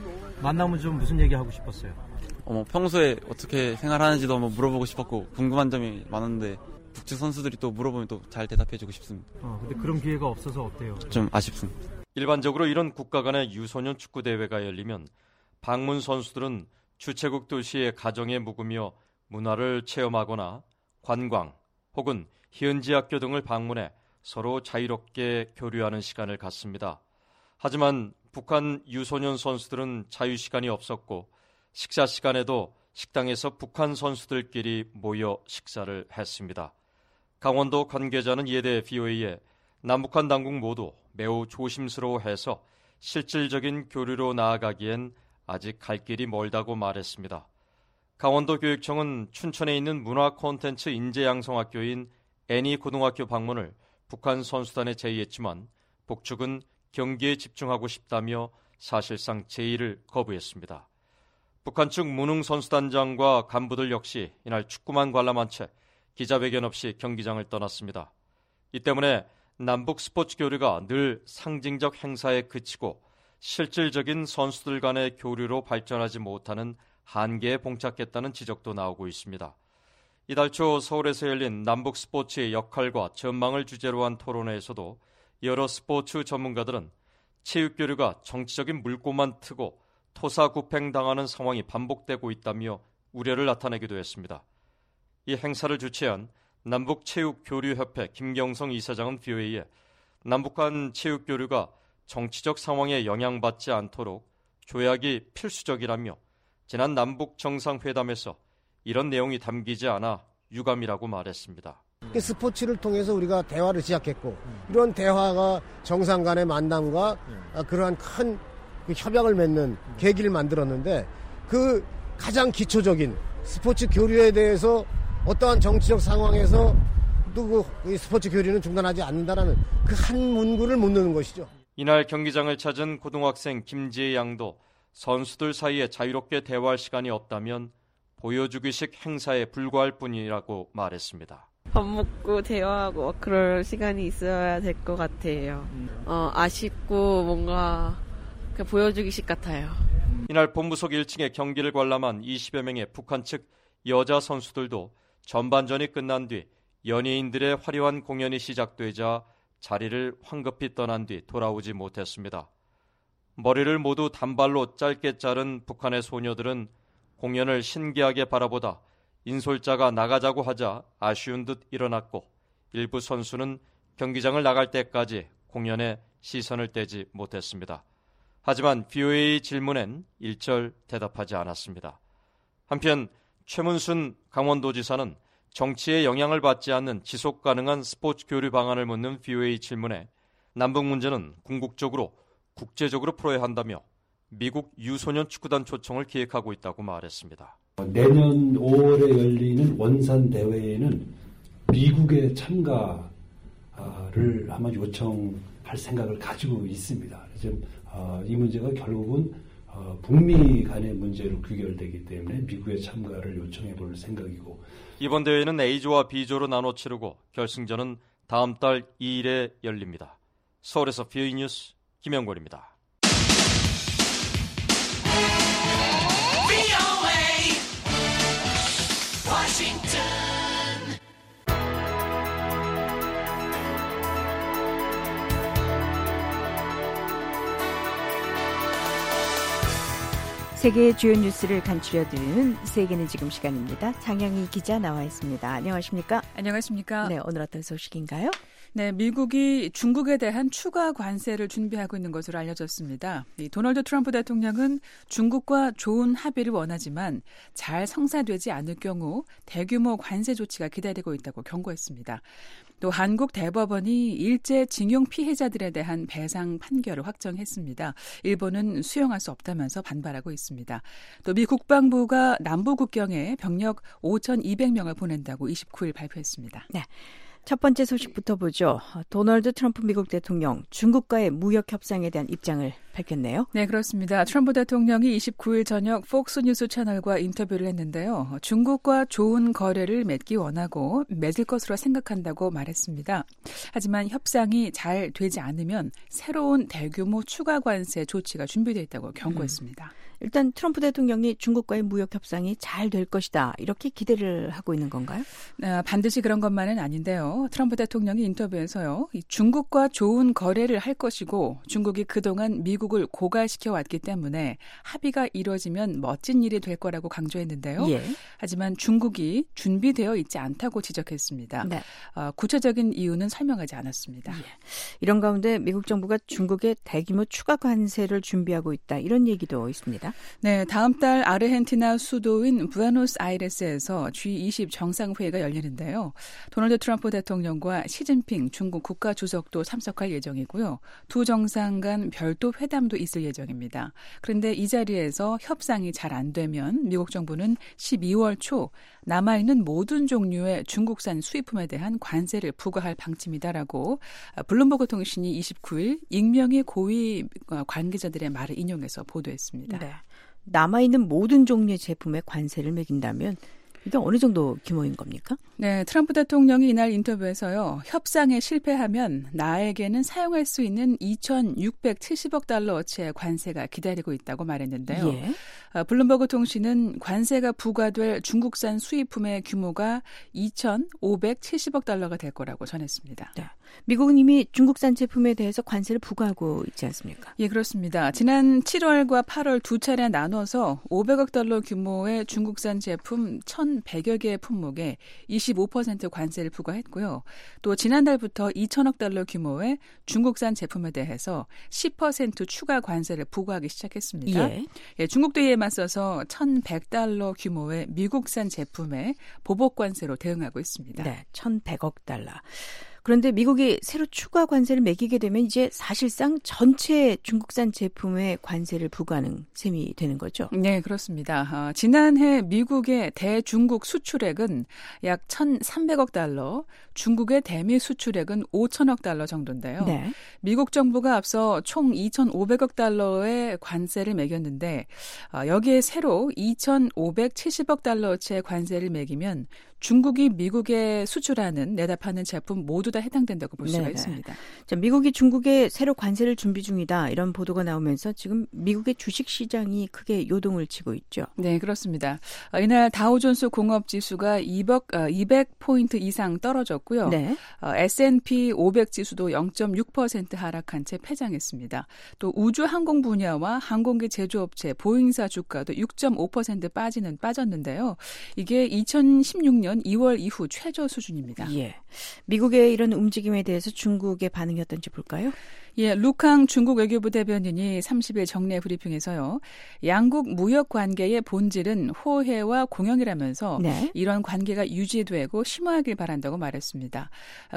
만나면 좀 무슨 얘기 하고 싶었어요? 어, 평소에 어떻게 생활하는지도 한번 물어보고 싶었고 궁금한 점이 많았는데 북측 선수들이 또 물어보면 또 잘 대답해주고 싶습니다. 어, 근데 그런 기회가 없어서 어때요? 좀 아쉽습니다. 일반적으로 이런 국가 간의 유소년 축구 대회가 열리면 방문 선수들은 주최국 도시의 가정에 묵으며 문화를 체험하거나 관광 혹은 현지 학교 등을 방문해 서로 자유롭게 교류하는 시간을 갖습니다. 하지만 북한 유소년 선수들은 자유시간이 없었고 식사 시간에도 식당에서 북한 선수들끼리 모여 식사를 했습니다. 강원도 관계자는 이에 대해 브이오에이에 남북한 당국 모두 매우 조심스러워해서 실질적인 교류로 나아가기엔 아직 갈 길이 멀다고 말했습니다. 강원도 교육청은 춘천에 있는 문화 콘텐츠 인재 양성학교인 애니 고등학교 방문을 북한 선수단에 제의했지만 북측은 경기에 집중하고 싶다며 사실상 제의를 거부했습니다. 북한 측 무능 선수단장과 간부들 역시 이날 축구만 관람한 채 기자회견 없이 경기장을 떠났습니다. 이 때문에 남북 스포츠 교류가 늘 상징적 행사에 그치고 실질적인 선수들 간의 교류로 발전하지 못하는 한계에 봉착했다는 지적도 나오고 있습니다. 이달 초 서울에서 열린 남북 스포츠의 역할과 전망을 주제로 한 토론회에서도 여러 스포츠 전문가들은 체육교류가 정치적인 물꼬만 트고 토사구팽당하는 상황이 반복되고 있다며 우려를 나타내기도 했습니다. 이 행사를 주최한 남북체육교류협회 김경성 이사장은 브이오에이에 남북 간 체육교류가 정치적 상황에 영향받지 않도록 조약이 필수적이라며 지난 남북 정상회담에서 이런 내용이 담기지 않아 유감이라고 말했습니다. 스포츠를 통해서 우리가 대화를 시작했고 이런 대화가 정상 간의 만남과 그러한 큰 그 협약을 맺는 계기를 만들었는데 그 가장 기초적인 스포츠 교류에 대해서 어떠한 정치적 상황에서 또 그 스포츠 교류는 중단하지 않는다라는 그 한 문구를 못 넣는 것이죠. 이날 경기장을 찾은 고등학생 김지혜 양도 선수들 사이에 자유롭게 대화할 시간이 없다면 보여주기식 행사에 불과할 뿐이라고 말했습니다. 밥 먹고 대화하고 그럴 시간이 있어야 될 것 같아요. 어, 아쉽고 뭔가 보여주기식 같아요. 이날 본부석 일 층에 경기를 관람한 이십여 명의 북한 측 여자 선수들도 전반전이 끝난 뒤 연예인들의 화려한 공연이 시작되자 자리를 황급히 떠난 뒤 돌아오지 못했습니다. 머리를 모두 단발로 짧게 자른 북한의 소녀들은 공연을 신기하게 바라보다 인솔자가 나가자고 하자 아쉬운 듯 일어났고 일부 선수는 경기장을 나갈 때까지 공연에 시선을 떼지 못했습니다. 하지만 브이오에이 질문엔 일절 대답하지 않았습니다. 한편 최문순 강원도지사는 정치에 영향을 받지 않는 지속 가능한 스포츠 교류 방안을 묻는 브이오에이 질문에 남북 문제는 궁극적으로 국제적으로 풀어야 한다며 미국 유소년 축구단 초청을 기획하고 있다고 말했습니다. 내년 오월에 열리는 원산 대회에는 미국의 참가를 아마 요청할 생각을 가지고 있습니다. 지금 이 문제가 결국은 북미 간의 문제로 귀결되기 때문에 미국의 참가를 요청해 볼 생각이고 이번 대회는 A조와 B조로 나눠 치르고 결승전은 다음 달 이 일에 열립니다. 서울에서 브이오에이 뉴스 김영권입니다. 세계의 주요 뉴스를 간추려드리는 세계는 지금 시간입니다. 장영희 기자 나와 있습니다. 안녕하십니까? 안녕하십니까? 네, 오늘 어떤 소식인가요? 네, 미국이 중국에 대한 추가 관세를 준비하고 있는 것으로 알려졌습니다. 이 도널드 트럼프 대통령은 중국과 좋은 합의를 원하지만 잘 성사되지 않을 경우 대규모 관세 조치가 기다리고 있다고 경고했습니다. 또 한국 대법원이 일제 징용 피해자들에 대한 배상 판결을 확정했습니다. 일본은 수용할 수 없다면서 반발하고 있습니다. 또 미 국방부가 남부 국경에 병력 오천이백 명을 보낸다고 이십구 일 발표했습니다. 네. 첫 번째 소식부터 보죠. 도널드 트럼프 미국 대통령 중국과의 무역 협상에 대한 입장을 밝혔네요. 네, 그렇습니다. 트럼프 대통령이 이십구일 저녁 폭스뉴스 채널과 인터뷰를 했는데요. 중국과 좋은 거래를 맺기 원하고 맺을 것으로 생각한다고 말했습니다. 하지만 협상이 잘 되지 않으면 새로운 대규모 추가 관세 조치가 준비되어 있다고 경고했습니다. 음. 일단 트럼프 대통령이 중국과의 무역 협상이 잘 될 것이다. 이렇게 기대를 하고 있는 건가요? 아, 반드시 그런 것만은 아닌데요. 트럼프 대통령이 인터뷰에서요. 중국과 좋은 거래를 할 것이고 중국이 그동안 미국을 고갈시켜 왔기 때문에 합의가 이루어지면 멋진 일이 될 거라고 강조했는데요. 예. 하지만 중국이 준비되어 있지 않다고 지적했습니다. 네. 어, 구체적인 이유는 설명하지 않았습니다. 예. 이런 가운데 미국 정부가 중국에 대규모 추가 관세를 준비하고 있다. 이런 얘기도 있습니다. 네, 다음 달 아르헨티나 수도인 부에노스아이레스에서 지 이십 정상회의가 열리는데요. 도널드 트럼프 대통령과 시진핑 중국 국가주석도 참석할 예정이고요. 두 정상 간 별도 회담도 있을 예정입니다. 그런데 이 자리에서 협상이 잘 안 되면 미국 정부는 십이월 초 남아있는 모든 종류의 중국산 수입품에 대한 관세를 부과할 방침이다라고 블룸버그 통신이 이십구일 익명의 고위 관계자들의 말을 인용해서 보도했습니다. 네. 남아있는 모든 종류의 제품에 관세를 매긴다면 이게 어느 정도 규모인 겁니까? 네, 트럼프 대통령이 이날 인터뷰에서요. 협상에 실패하면 나에게는 사용할 수 있는 이천육백칠십억 달러어치의 관세가 기다리고 있다고 말했는데요. 예. 어, 블룸버그 통신은 관세가 부과될 중국산 수입품의 규모가 이천오백칠십억 달러가 될 거라고 전했습니다. 네. 미국은 이미 중국산 제품에 대해서 관세를 부과하고 있지 않습니까? 예, 그렇습니다. 지난 칠월과 팔월 두 차례 나눠서 오백억 달러 규모의 중국산 제품 천백여 개의 품목에 이십오 퍼센트 관세를 부과했고요. 또 지난달부터 이천억 달러 규모의 중국산 제품에 대해서 십 퍼센트 추가 관세를 부과하기 시작했습니다. 예. 예, 중국도 이에 맞서서 천백 달러 규모의 미국산 제품에 보복 관세로 대응하고 있습니다. 네, 천백억 달러. 그런데 미국이 새로 추가 관세를 매기게 되면 이제 사실상 전체 중국산 제품에 관세를 부과하는 셈이 되는 거죠? 네, 그렇습니다. 어, 지난해 미국의 대중국 수출액은 약 천삼백억 달러, 중국의 대미 수출액은 오천억 달러 정도인데요. 네. 미국 정부가 앞서 총 이천오백억 달러의 관세를 매겼는데 어, 여기에 새로 이천오백칠십억 달러어치의 관세를 매기면 중국이 미국에 수출하는 내다 파는 제품 모두 다 해당된다고 볼 수가 네네. 있습니다. 자, 미국이 중국에 새로 관세를 준비 중이다. 이런 보도가 나오면서 지금 미국의 주식시장이 크게 요동을 치고 있죠. 네, 그렇습니다. 어, 이날 다우존스 공업지수가 이백 포인트 이상 떨어졌고요. 네. 어, 에스 앤 피 오백 지수도 영 점 육 퍼센트 하락한 채 패장했습니다. 또 우주항공 분야와 항공기 제조업체 보잉사 주가도 육 점 오 퍼센트 빠지는 빠졌는데요. 이게 이천십육 년 이월 이후 최저 수준입니다. 예. 미국의 이런 움직임에 대해서 중국의 반응이 어떤지 볼까요? 예, 루캉 중국 외교부 대변인이 삼십일 정례 브리핑에서요. 양국 무역 관계의 본질은 호혜와 공영이라면서 네. 이런 관계가 유지되고 심화하길 바란다고 말했습니다.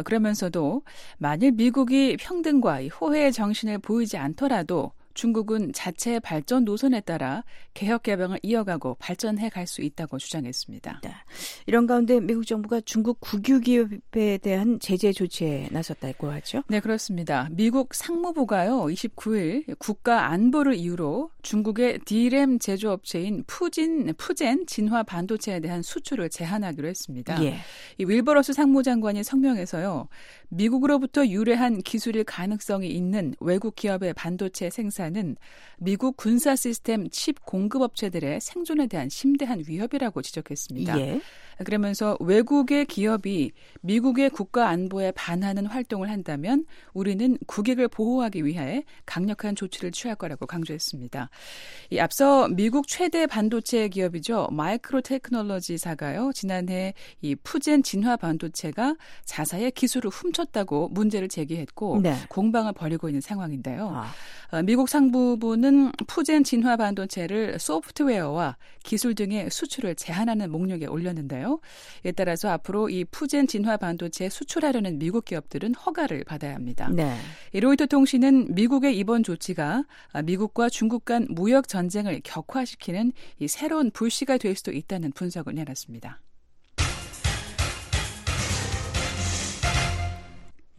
그러면서도 만일 미국이 평등과 호혜의 정신을 보이지 않더라도 중국은 자체의 발전 노선에 따라 개혁 개방을 이어가고 발전해 갈 수 있다고 주장했습니다. 네. 이런 가운데 미국 정부가 중국 국유기업에 대한 제재 조치에 나섰다고 하죠? 네, 그렇습니다. 미국 상무부가요, 이십구일 국가 안보를 이유로 중국의 디램 제조업체인 푸진, 푸젠 진화 반도체에 대한 수출을 제한하기로 했습니다. 예. 이 윌버러스 상무장관이 성명에서요, 미국으로부터 유래한 기술일 가능성이 있는 외국 기업의 반도체 생산은 미국 군사 시스템 칩 공급업체들의 생존에 대한 심대한 위협이라고 지적했습니다. 예. 그러면서 외국의 기업이 미국의 국가 안보에 반하는 활동을 한다면 우리는 국익을 보호하기 위해 강력한 조치를 취할 거라고 강조했습니다. 이 앞서 미국 최대 반도체 기업이죠. 마이크로 테크놀로지사가요. 지난해 이 푸젠 진화 반도체가 자사의 기술을 훔쳤다고 문제를 제기했고 네. 공방을 벌이고 있는 상황인데요. 아. 미국 상부부는 푸젠 진화 반도체를 소프트웨어와 기술 등의 수출을 제한하는 목록에 올렸는데요. 이에 따라서 앞으로 이 푸젠 진화 반도체 수출하려는 미국 기업들은 허가를 받아야 합니다. 네. 로이터 통신은 미국의 이번 조치가 미국과 중국 간 무역 전쟁을 격화시키는 이 새로운 불씨가 될 수도 있다는 분석을 내놨습니다.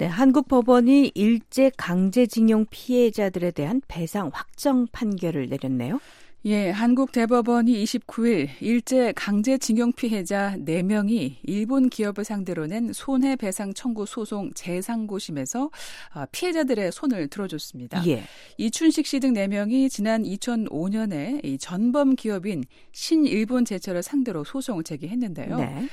네, 한국 법원이 일제 강제징용 피해자들에 대한 배상 확정 판결을 내렸네요. 예, 한국 대법원이 이십구일 일제 강제징용 피해자 네 명이 일본 기업을 상대로 낸 손해배상 청구 소송 재상고심에서 피해자들의 손을 들어줬습니다. 예. 이춘식 씨 등 네 명이 지난 이천오년에 이 전범 기업인 신일본제철을 상대로 소송을 제기했는데요. 네.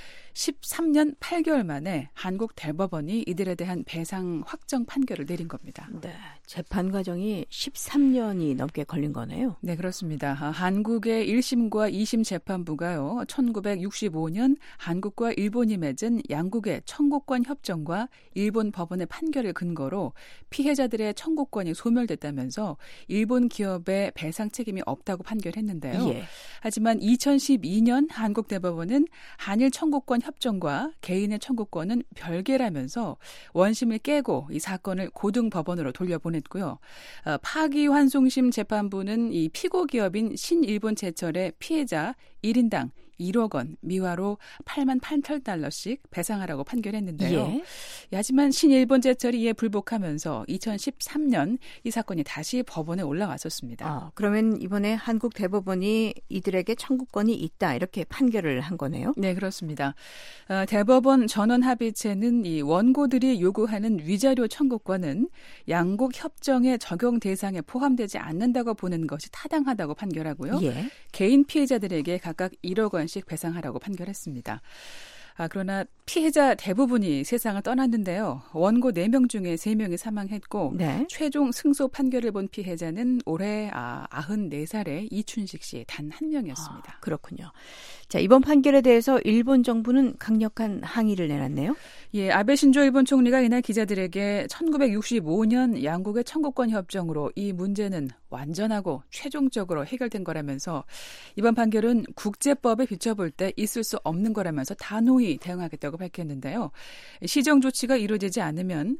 십삼년 팔 개월 만에 한국 대법원이 이들에 대한 배상 확정 판결을 내린 겁니다. 네, 재판 과정이 십삼년이 넘게 걸린 거네요. 네, 그렇습니다. 한국의 일 심과 이 심 재판부가요, 천구백육십오년 한국과 일본이 맺은 양국의 청구권 협정과 일본 법원의 판결을 근거로 피해자들의 청구권이 소멸됐다면서 일본 기업의 배상 책임이 없다고 판결했는데요. 예. 하지만 이천십이년 한국 대법원은 한일 청구권 협정과 개인의 청구권은 별개라면서 원심을 깨고 이 사건을 고등법원으로 돌려보냈고요. 어, 파기환송심 재판부는 이 피고 기업인 신일본제철의 피해자 일 인당 일억 원, 미화로 팔만 팔천 달러씩 배상하라고 판결했는데요. 예. 하지만 신일본제철이 이에 불복하면서 이천십삼년 이 사건이 다시 법원에 올라왔었습니다. 아, 그러면 이번에 한국 대법원이 이들에게 청구권이 있다 이렇게 판결을 한 거네요? 네, 그렇습니다. 어, 대법원 전원합의체는 이 원고들이 요구하는 위자료 청구권은 양국 협정의 적용 대상에 포함되지 않는다고 보는 것이 타당하다고 판결하고요. 예. 개인 피해자들에게 각각 일억 원 씩 배상하라고 판결했습니다. 아, 그러나 피해자 대부분이 세상을 떠났는데요. 원고 네 명 중에 세 명이 사망했고 네. 최종 승소 판결을 본 피해자는 올해 아, 아흔네 살의 이춘식 씨 단 한 명이었습니다. 아, 그렇군요. 자, 이번 판결에 대해서 일본 정부는 강력한 항의를 내놨네요. 예, 아베 신조 일본 총리가 이날 기자들에게 천구백육십오년 양국의 청구권 협정으로 이 문제는 완전하고 최종적으로 해결된 거라면서 이번 판결은 국제법에 비춰볼 때 있을 수 없는 거라면서 단호히 대응하겠다고 밝혔는데요. 시정 조치가 이루어지지 않으면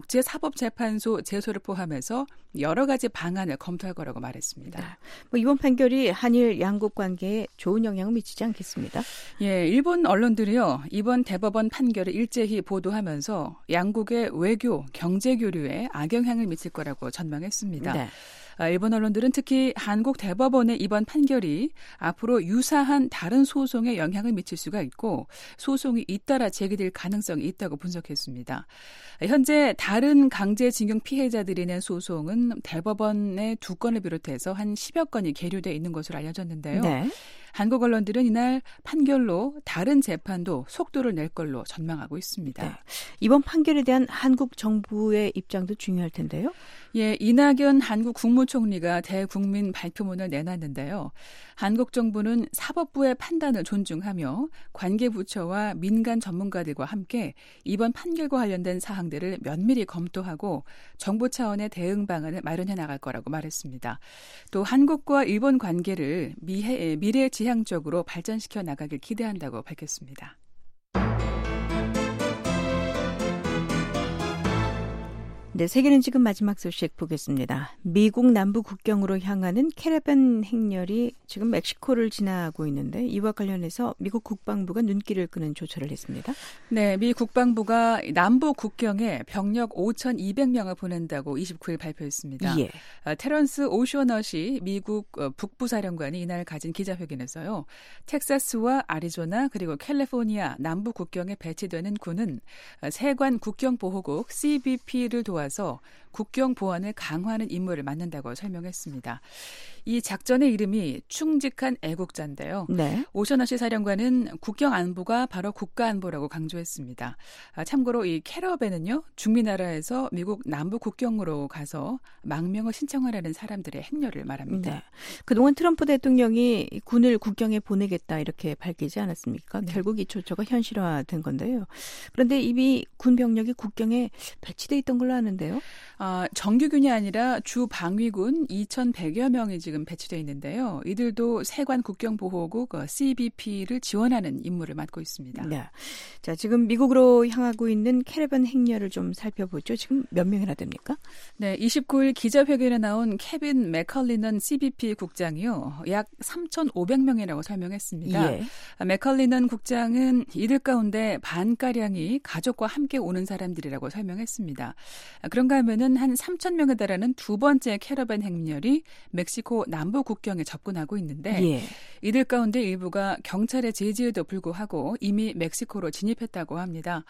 국제사법재판소 제소를 포함해서 여러 가지 방안을 검토할 거라고 말했습니다. 네. 뭐 이번 판결이 한일 양국 관계에 좋은 영향을 미치지 않겠습니다. 예, 일본 언론들이요, 이번 대법원 판결을 일제히 보도하면서 양국의 외교, 경제 교류에 악영향을 미칠 거라고 전망했습니다. 네. 일본 언론들은 특히 한국 대법원의 이번 판결이 앞으로 유사한 다른 소송에 영향을 미칠 수가 있고 소송이 잇따라 제기될 가능성이 있다고 분석했습니다. 현재 다른 강제징용 피해자들이 낸 소송은 대법원의 두 건을 비롯해서 한 십여 건이 계류돼 있는 것으로 알려졌는데요. 네. 한국 언론들은 이날 판결로 다른 재판도 속도를 낼 걸로 전망하고 있습니다. 네. 이번 판결에 대한 한국 정부의 입장도 중요할 텐데요. 예, 이낙연 한국 국무총리가 대국민 발표문을 내놨는데요. 한국 정부는 사법부의 판단을 존중하며 관계부처와 민간 전문가들과 함께 이번 판결과 관련된 사항들을 면밀히 검토하고 정부 차원의 대응 방안을 마련해 나갈 거라고 말했습니다. 또 한국과 일본 관계를 미해, 미래지향적으로 발전시켜 나가길 기대한다고 밝혔습니다. 네, 세계는 지금 마지막 소식 보겠습니다. 미국 남부 국경으로 향하는 캐러밴 행렬이 지금 멕시코를 지나고 있는데 이와 관련해서 미국 국방부가 눈길을 끄는 조처를 했습니다. 네, 미 국방부가 남부 국경에 병력 오천이백 명을 보낸다고 이십구일 발표했습니다. 예. 테런스 오쇼넛이 미국 북부사령관이 이날 가진 기자회견에서요. 텍사스와 아리조나 그리고 캘리포니아 남부 국경에 배치되는 군은 세관 국경보호국 씨비피를 도와서 국경 보안을 강화하는 임무를 맡는다고 설명했습니다. 이 작전의 이름이 충직한 애국자인데요. 네. 오셔너시 사령관은 국경 안보가 바로 국가 안보라고 강조했습니다. 아, 참고로 이 캐러밴은요, 중미 나라에서 미국 남부 국경으로 가서 망명을 신청하려는 사람들의 행렬을 말합니다. 네. 그동안 트럼프 대통령이 군을 국경에 보내겠다 이렇게 밝히지 않았습니까? 네. 결국 이 조처가 현실화된 건데요. 그런데 이미 군 병력이 국경에 배치돼 있던 걸로 아는데 하는데요. 아, 정규군이 아니라 주 방위군 이천백여 명이 지금 배치되어 있는데요. 이들도 세관 국경보호국 씨비피를 지원하는 임무를 맡고 있습니다. 네. 자, 지금 미국으로 향하고 있는 캐러밴 행렬을 좀 살펴보죠. 지금 몇 명이나 됩니까? 네, 이십구 일 기자회견에 나온 케빈 맥컬리넌 씨비피 국장이요. 약 삼천오백 명이라고 설명했습니다. 예. 맥컬리넌 국장은 이들 가운데 반가량이 가족과 함께 오는 사람들이라고 설명했습니다. 그런가 하면은 한 삼천 명에 달하는 두 번째 캐러밴 행렬이 멕시코 남부 국경에 접근하고 있는데 예. 이들 가운데 일부가 경찰의 제지에도 불구하고 이미 멕시코로 진입했다고 합니다.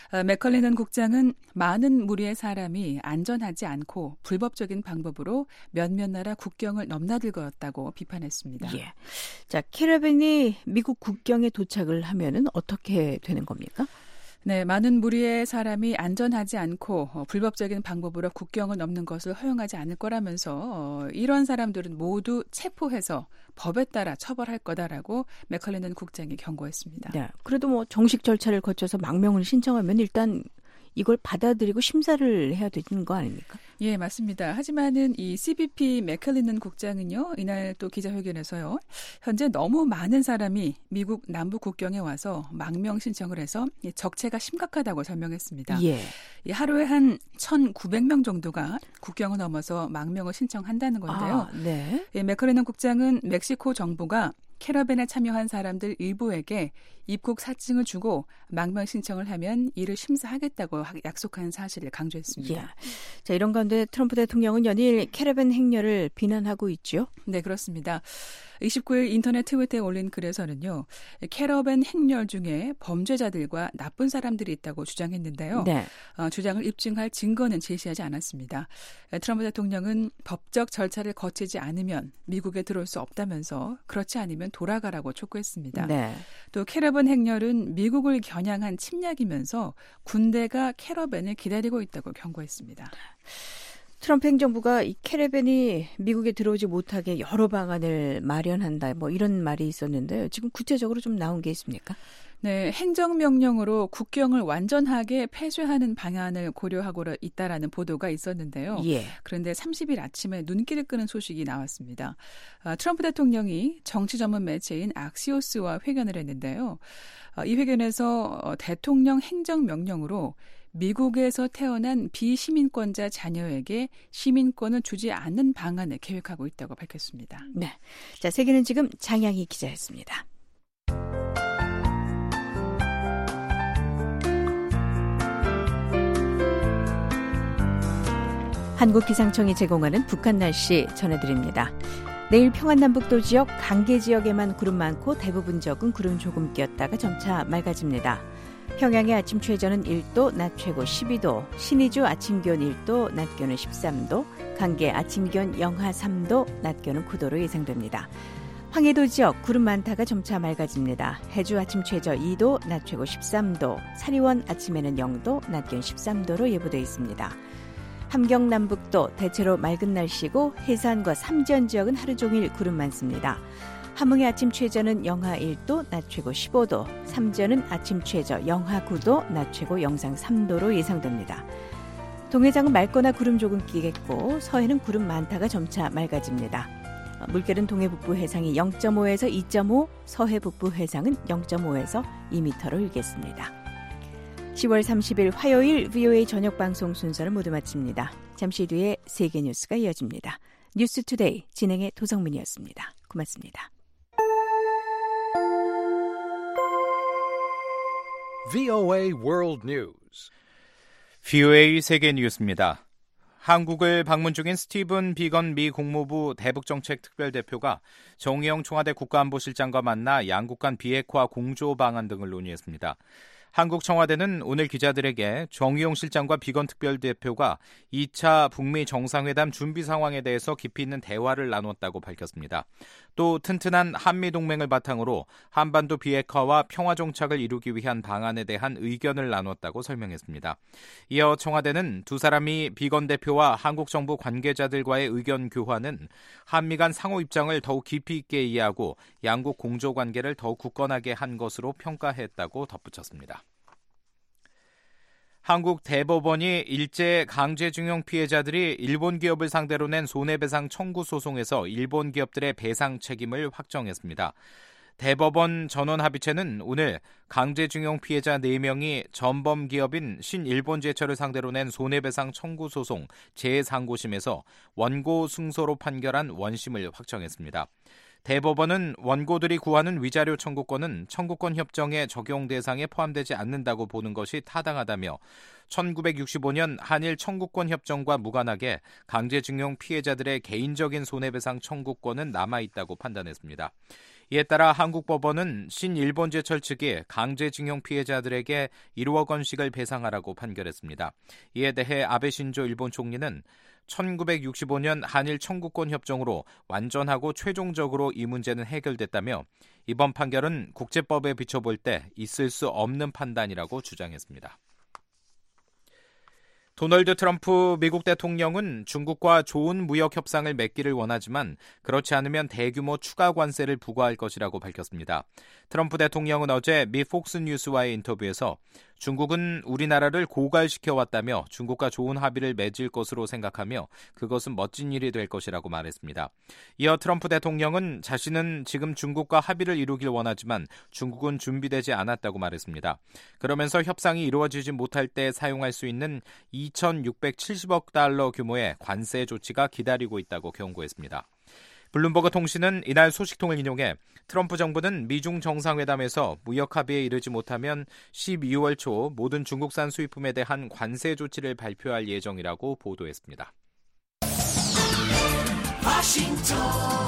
맥컬리넌 국장은 많은 무리의 사람이 안전하지 않고 불법적인 방법으로 몇몇 나라 국경을 넘나들거렸다고 비판했습니다. 예. 자, 캐러밴이 미국 국경에 도착을 하면은 어떻게 되는 겁니까? 네, 많은 무리의 사람이 안전하지 않고 어, 불법적인 방법으로 국경을 넘는 것을 허용하지 않을 거라면서 어, 이런 사람들은 모두 체포해서 법에 따라 처벌할 거다라고 맥컬리넌 국장이 경고했습니다. 네, 그래도 뭐 정식 절차를 거쳐서 망명을 신청하면 일단 이걸 받아들이고 심사를 해야 되는 거 아닙니까? 예, 맞습니다. 하지만은 이 씨비피 맥컬리넌 국장은요, 이날 또 기자회견에서요, 현재 너무 많은 사람이 미국 남부 국경에 와서 망명 신청을 해서 적체가 심각하다고 설명했습니다. 예. 하루에 한 천구백 명 정도가 국경을 넘어서 망명을 신청한다는 건데요. 아, 네. 예, 맥컬리넌 국장은 멕시코 정부가 캐러밴에 참여한 사람들 일부에게 입국 사증을 주고 망명 신청을 하면 이를 심사하겠다고 약속한 사실을 강조했습니다. 예. 자, 이런 가운데 트럼프 대통령은 연일 캐러밴 행렬을 비난하고 있죠? 네, 그렇습니다. 이십구 일 인터넷 트위터에 올린 글에서는요. 캐러밴 행렬 중에 범죄자들과 나쁜 사람들이 있다고 주장했는데요. 네. 어, 주장을 입증할 증거는 제시하지 않았습니다. 트럼프 대통령은 법적 절차를 거치지 않으면 미국에 들어올 수 없다면서 그렇지 않으면 돌아가라고 촉구했습니다. 네. 또 캐러밴 행렬은 미국을 겨냥한 침략이면서 군대가 캐러밴을 기다리고 있다고 경고했습니다. 트럼프 행정부가 이 캐러밴이 미국에 들어오지 못하게 여러 방안을 마련한다, 뭐 이런 말이 있었는데요. 지금 구체적으로 좀 나온 게 있습니까? 네, 행정명령으로 국경을 완전하게 폐쇄하는 방안을 고려하고 있다라는 보도가 있었는데요. 예. 그런데 삼십 일 아침에 눈길을 끄는 소식이 나왔습니다. 아, 트럼프 대통령이 정치 전문 매체인 악시오스와 회견을 했는데요. 아, 이 회견에서 어, 대통령 행정명령으로 미국에서 태어난 비시민권자 자녀에게 시민권을 주지 않는 방안을 계획하고 있다고 밝혔습니다. 네, 자, 세계는 지금 장양희 기자였습니다. 한국기상청이 제공하는 북한 날씨 전해드립니다. 내일 평안남북도 지역, 강계 지역에만 구름 많고 대부분 지역은 구름 조금 끼었다가 점차 맑아집니다. 평양의 아침 최저는 일 도, 낮 최고 십이 도, 신의주 아침 기온 일 도, 낮 기온은 십삼 도, 강계 아침 기온 영하 삼 도, 낮 기온은 구 도로 예상됩니다. 황해도 지역 구름 많다가 점차 맑아집니다. 해주 아침 최저 이 도, 낮 최고 십삼 도, 사리원 아침에는 영 도, 낮 기온 십삼 도로 예보되어 있습니다. 함경 남북도 대체로 맑은 날씨고 해산과 삼지연 지역은 하루 종일 구름 많습니다. 함흥의 아침 최저는 영하 일 도, 낮 최고 십오 도, 삼지연은 아침 최저 영하 구 도, 낮 최고 영상 삼 도로 예상됩니다. 동해장은 맑거나 구름 조금 끼겠고 서해는 구름 많다가 점차 맑아집니다. 물결은 동해 북부 해상이 영 점 오에서 이 점 오, 서해 북부 해상은 영 점 오에서 이 미터로 일겠습니다. 시월 삼십일 화요일 브이오에이 저녁 방송 순서를 모두 마칩니다. 잠시 뒤에 세계 뉴스가 이어집니다. 뉴스투데이 진행의 도성민이었습니다. 고맙습니다. 브이오에이 World News. 브이오에이 세계 뉴스입니다. 한국을 방문 중인 스티븐 비건 미 국무부 대북정책 특별대표가 정의용 청와대 국가안보실장과 만나 양국 간 비핵화 공조 방안 등을 논의했습니다. 한국 청와대는 오늘 기자들에게 정의용 실장과 비건 특별대표가 이 차 북미 정상회담 준비 상황에 대해서 깊이 있는 대화를 나눴다고 밝혔습니다. 또 튼튼한 한미동맹을 바탕으로 한반도 비핵화와 평화정착을 이루기 위한 방안에 대한 의견을 나눴다고 설명했습니다. 이어 청와대는 두 사람이 비건 대표와 한국 정부 관계자들과의 의견 교환은 한미 간 상호 입장을 더욱 깊이 있게 이해하고 양국 공조관계를 더욱 굳건하게 한 것으로 평가했다고 덧붙였습니다. 한국 대법원이 일제 강제징용 피해자들이 일본 기업을 상대로 낸 손해배상 청구 소송에서 일본 기업들의 배상 책임을 확정했습니다. 대법원 전원합의체는 오늘 강제징용 피해자 네 명이 전범 기업인 신일본제철을 상대로 낸 손해배상 청구 소송 제상고심에서 원고 승소로 판결한 원심을 확정했습니다. 대법원은 원고들이 구하는 위자료 청구권은 청구권 협정의 적용 대상에 포함되지 않는다고 보는 것이 타당하다며 천구백육십오 년 한일 청구권 협정과 무관하게 강제징용 피해자들의 개인적인 손해배상 청구권은 남아있다고 판단했습니다. 이에 따라 한국 법원은 신일본제철 측이 강제징용 피해자들에게 일억 원씩을 배상하라고 판결했습니다. 이에 대해 아베 신조 일본 총리는 천구백육십오 년 한일 청구권 협정으로 완전하고 최종적으로 이 문제는 해결됐다며 이번 판결은 국제법에 비춰볼 때 있을 수 없는 판단이라고 주장했습니다. 도널드 트럼프 미국 대통령은 중국과 좋은 무역 협상을 맺기를 원하지만 그렇지 않으면 대규모 추가 관세를 부과할 것이라고 밝혔습니다. 트럼프 대통령은 어제 미 폭스뉴스와의 인터뷰에서 중국은 우리나라를 고갈시켜왔다며 중국과 좋은 합의를 맺을 것으로 생각하며 그것은 멋진 일이 될 것이라고 말했습니다. 이어 트럼프 대통령은 자신은 지금 중국과 합의를 이루길 원하지만 중국은 준비되지 않았다고 말했습니다. 그러면서 협상이 이루어지지 못할 때 사용할 수 있는 이천육백칠십억 달러 규모의 관세 조치가 기다리고 있다고 경고했습니다. 블룸버그 통신은 이날 소식통을 인용해 트럼프 정부는 미중 정상회담에서 무역 합의에 이르지 못하면 십이월 초 모든 중국산 수입품에 대한 관세 조치를 발표할 예정이라고 보도했습니다. 워싱턴,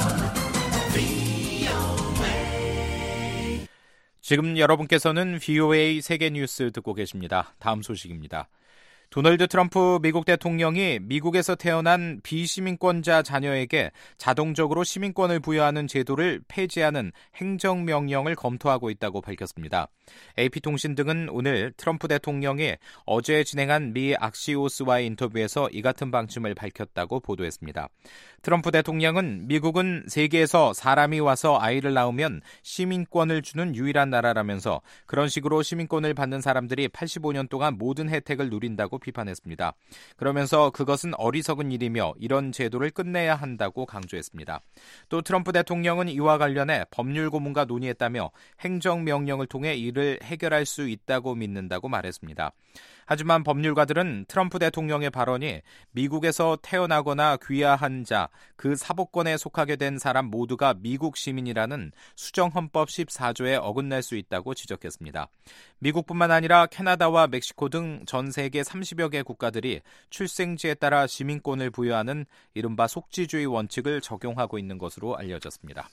지금 여러분께서는 브이오에이 세계뉴스 듣고 계십니다. 다음 소식입니다. 도널드 트럼프 미국 대통령이 미국에서 태어난 비시민권자 자녀에게 자동적으로 시민권을 부여하는 제도를 폐지하는 행정명령을 검토하고 있다고 밝혔습니다. 에이피통신 등은 오늘 트럼프 대통령이 어제 진행한 미 악시오스와의 인터뷰에서 이 같은 방침을 밝혔다고 보도했습니다. 트럼프 대통령은 미국은 세계에서 사람이 와서 아이를 낳으면 시민권을 주는 유일한 나라라면서 그런 식으로 시민권을 받는 사람들이 팔십오 년 동안 모든 혜택을 누린다고 비판했습니다. 그러면서 그것은 어리석은 일이며 이런 제도를 끝내야 한다고 강조했습니다. 또 트럼프 대통령은 이와 관련해 법률 고문과 논의했다며 행정명령을 통해 이를 해결할 수 있다고 믿는다고 말했습니다. 하지만 법률가들은 트럼프 대통령의 발언이 미국에서 태어나거나 귀화한 자, 그 사법권에 속하게 된 사람 모두가 미국 시민이라는 수정헌법 십사 조에 어긋날 수 있다고 지적했습니다. 미국뿐만 아니라 캐나다와 멕시코 등 전 세계 삼십여 개 국가들이 출생지에 따라 시민권을 부여하는 이른바 속지주의 원칙을 적용하고 있는 것으로 알려졌습니다.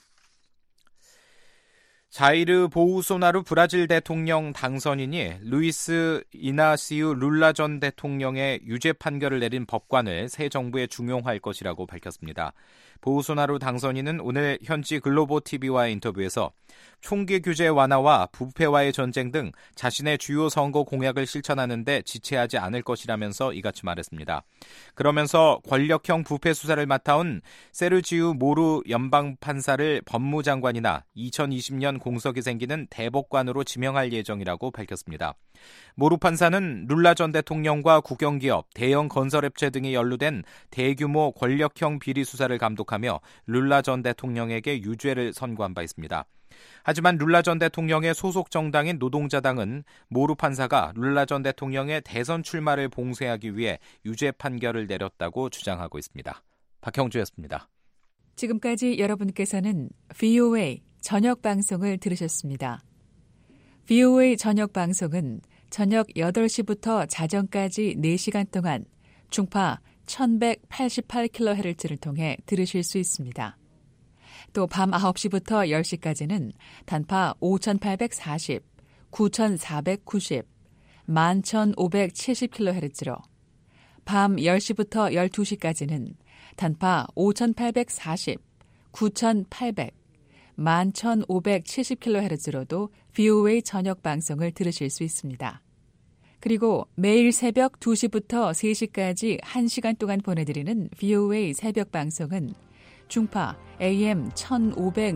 자이르 보우소나루 브라질 대통령 당선인이 루이스 이나시우 룰라 전 대통령의 유죄 판결을 내린 법관을 새 정부에 중용할 것이라고 밝혔습니다. 보우소나루 당선인은 오늘 현지 글로보티비와의 인터뷰에서 총기 규제 완화와 부패와의 전쟁 등 자신의 주요 선거 공약을 실천하는 데 지체하지 않을 것이라면서 이같이 말했습니다. 그러면서 권력형 부패 수사를 맡아온 세르지우 모루 연방판사를 법무장관이나 이천이십 년 공석이 생기는 대법관으로 지명할 예정이라고 밝혔습니다. 모루 판사는 룰라 전 대통령과 국영기업, 대형 건설업체 등이 연루된 대규모 권력형 비리 수사를 감독하며 룰라 전 대통령에게 유죄를 선고한 바 있습니다. 하지만 룰라 전 대통령의 소속 정당인 노동자당은 모루 판사가 룰라 전 대통령의 대선 출마를 봉쇄하기 위해 유죄 판결을 내렸다고 주장하고 있습니다. 박형주였습니다. 지금까지 여러분께서는 브이오에이 저녁 방송을 들으셨습니다. 브이오에이 저녁 방송은 저녁 여덟 시부터 자정까지 네 시간 동안 중파 천백팔십팔 킬로헤르츠를 통해 들으실 수 있습니다. 또 밤 아홉 시부터 열 시까지는 단파 오천팔백사십, 구천사백구십, 만 천오백칠십 킬로헤르츠로 밤 열 시부터 열두 시까지는 단파 오천팔백사십, 구천팔백, 만 천오백칠십 킬로헤르츠로도 브이오에이 저녁 방송을 들으실 수 있습니다. 그리고 매일 새벽 두 시부터 세 시까지 한 시간 동안 보내드리는 브이오에이 새벽 방송은 중파 에이엠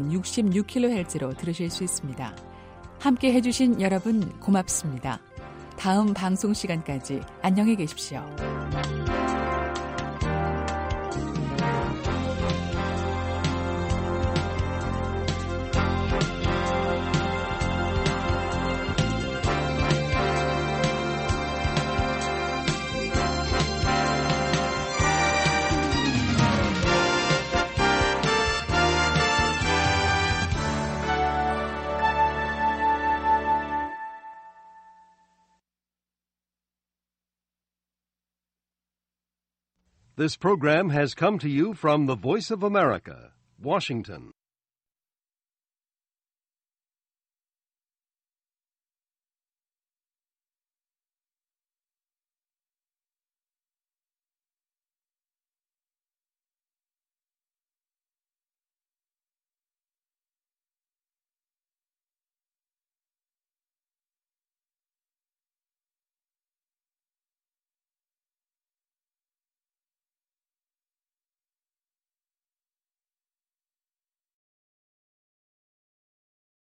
천오백육십육 킬로헤르츠로 들으실 수 있습니다. 함께 해주신 여러분 고맙습니다. 다음 방송 시간까지 안녕히 계십시오. This program has come to you from the Voice of America, Washington.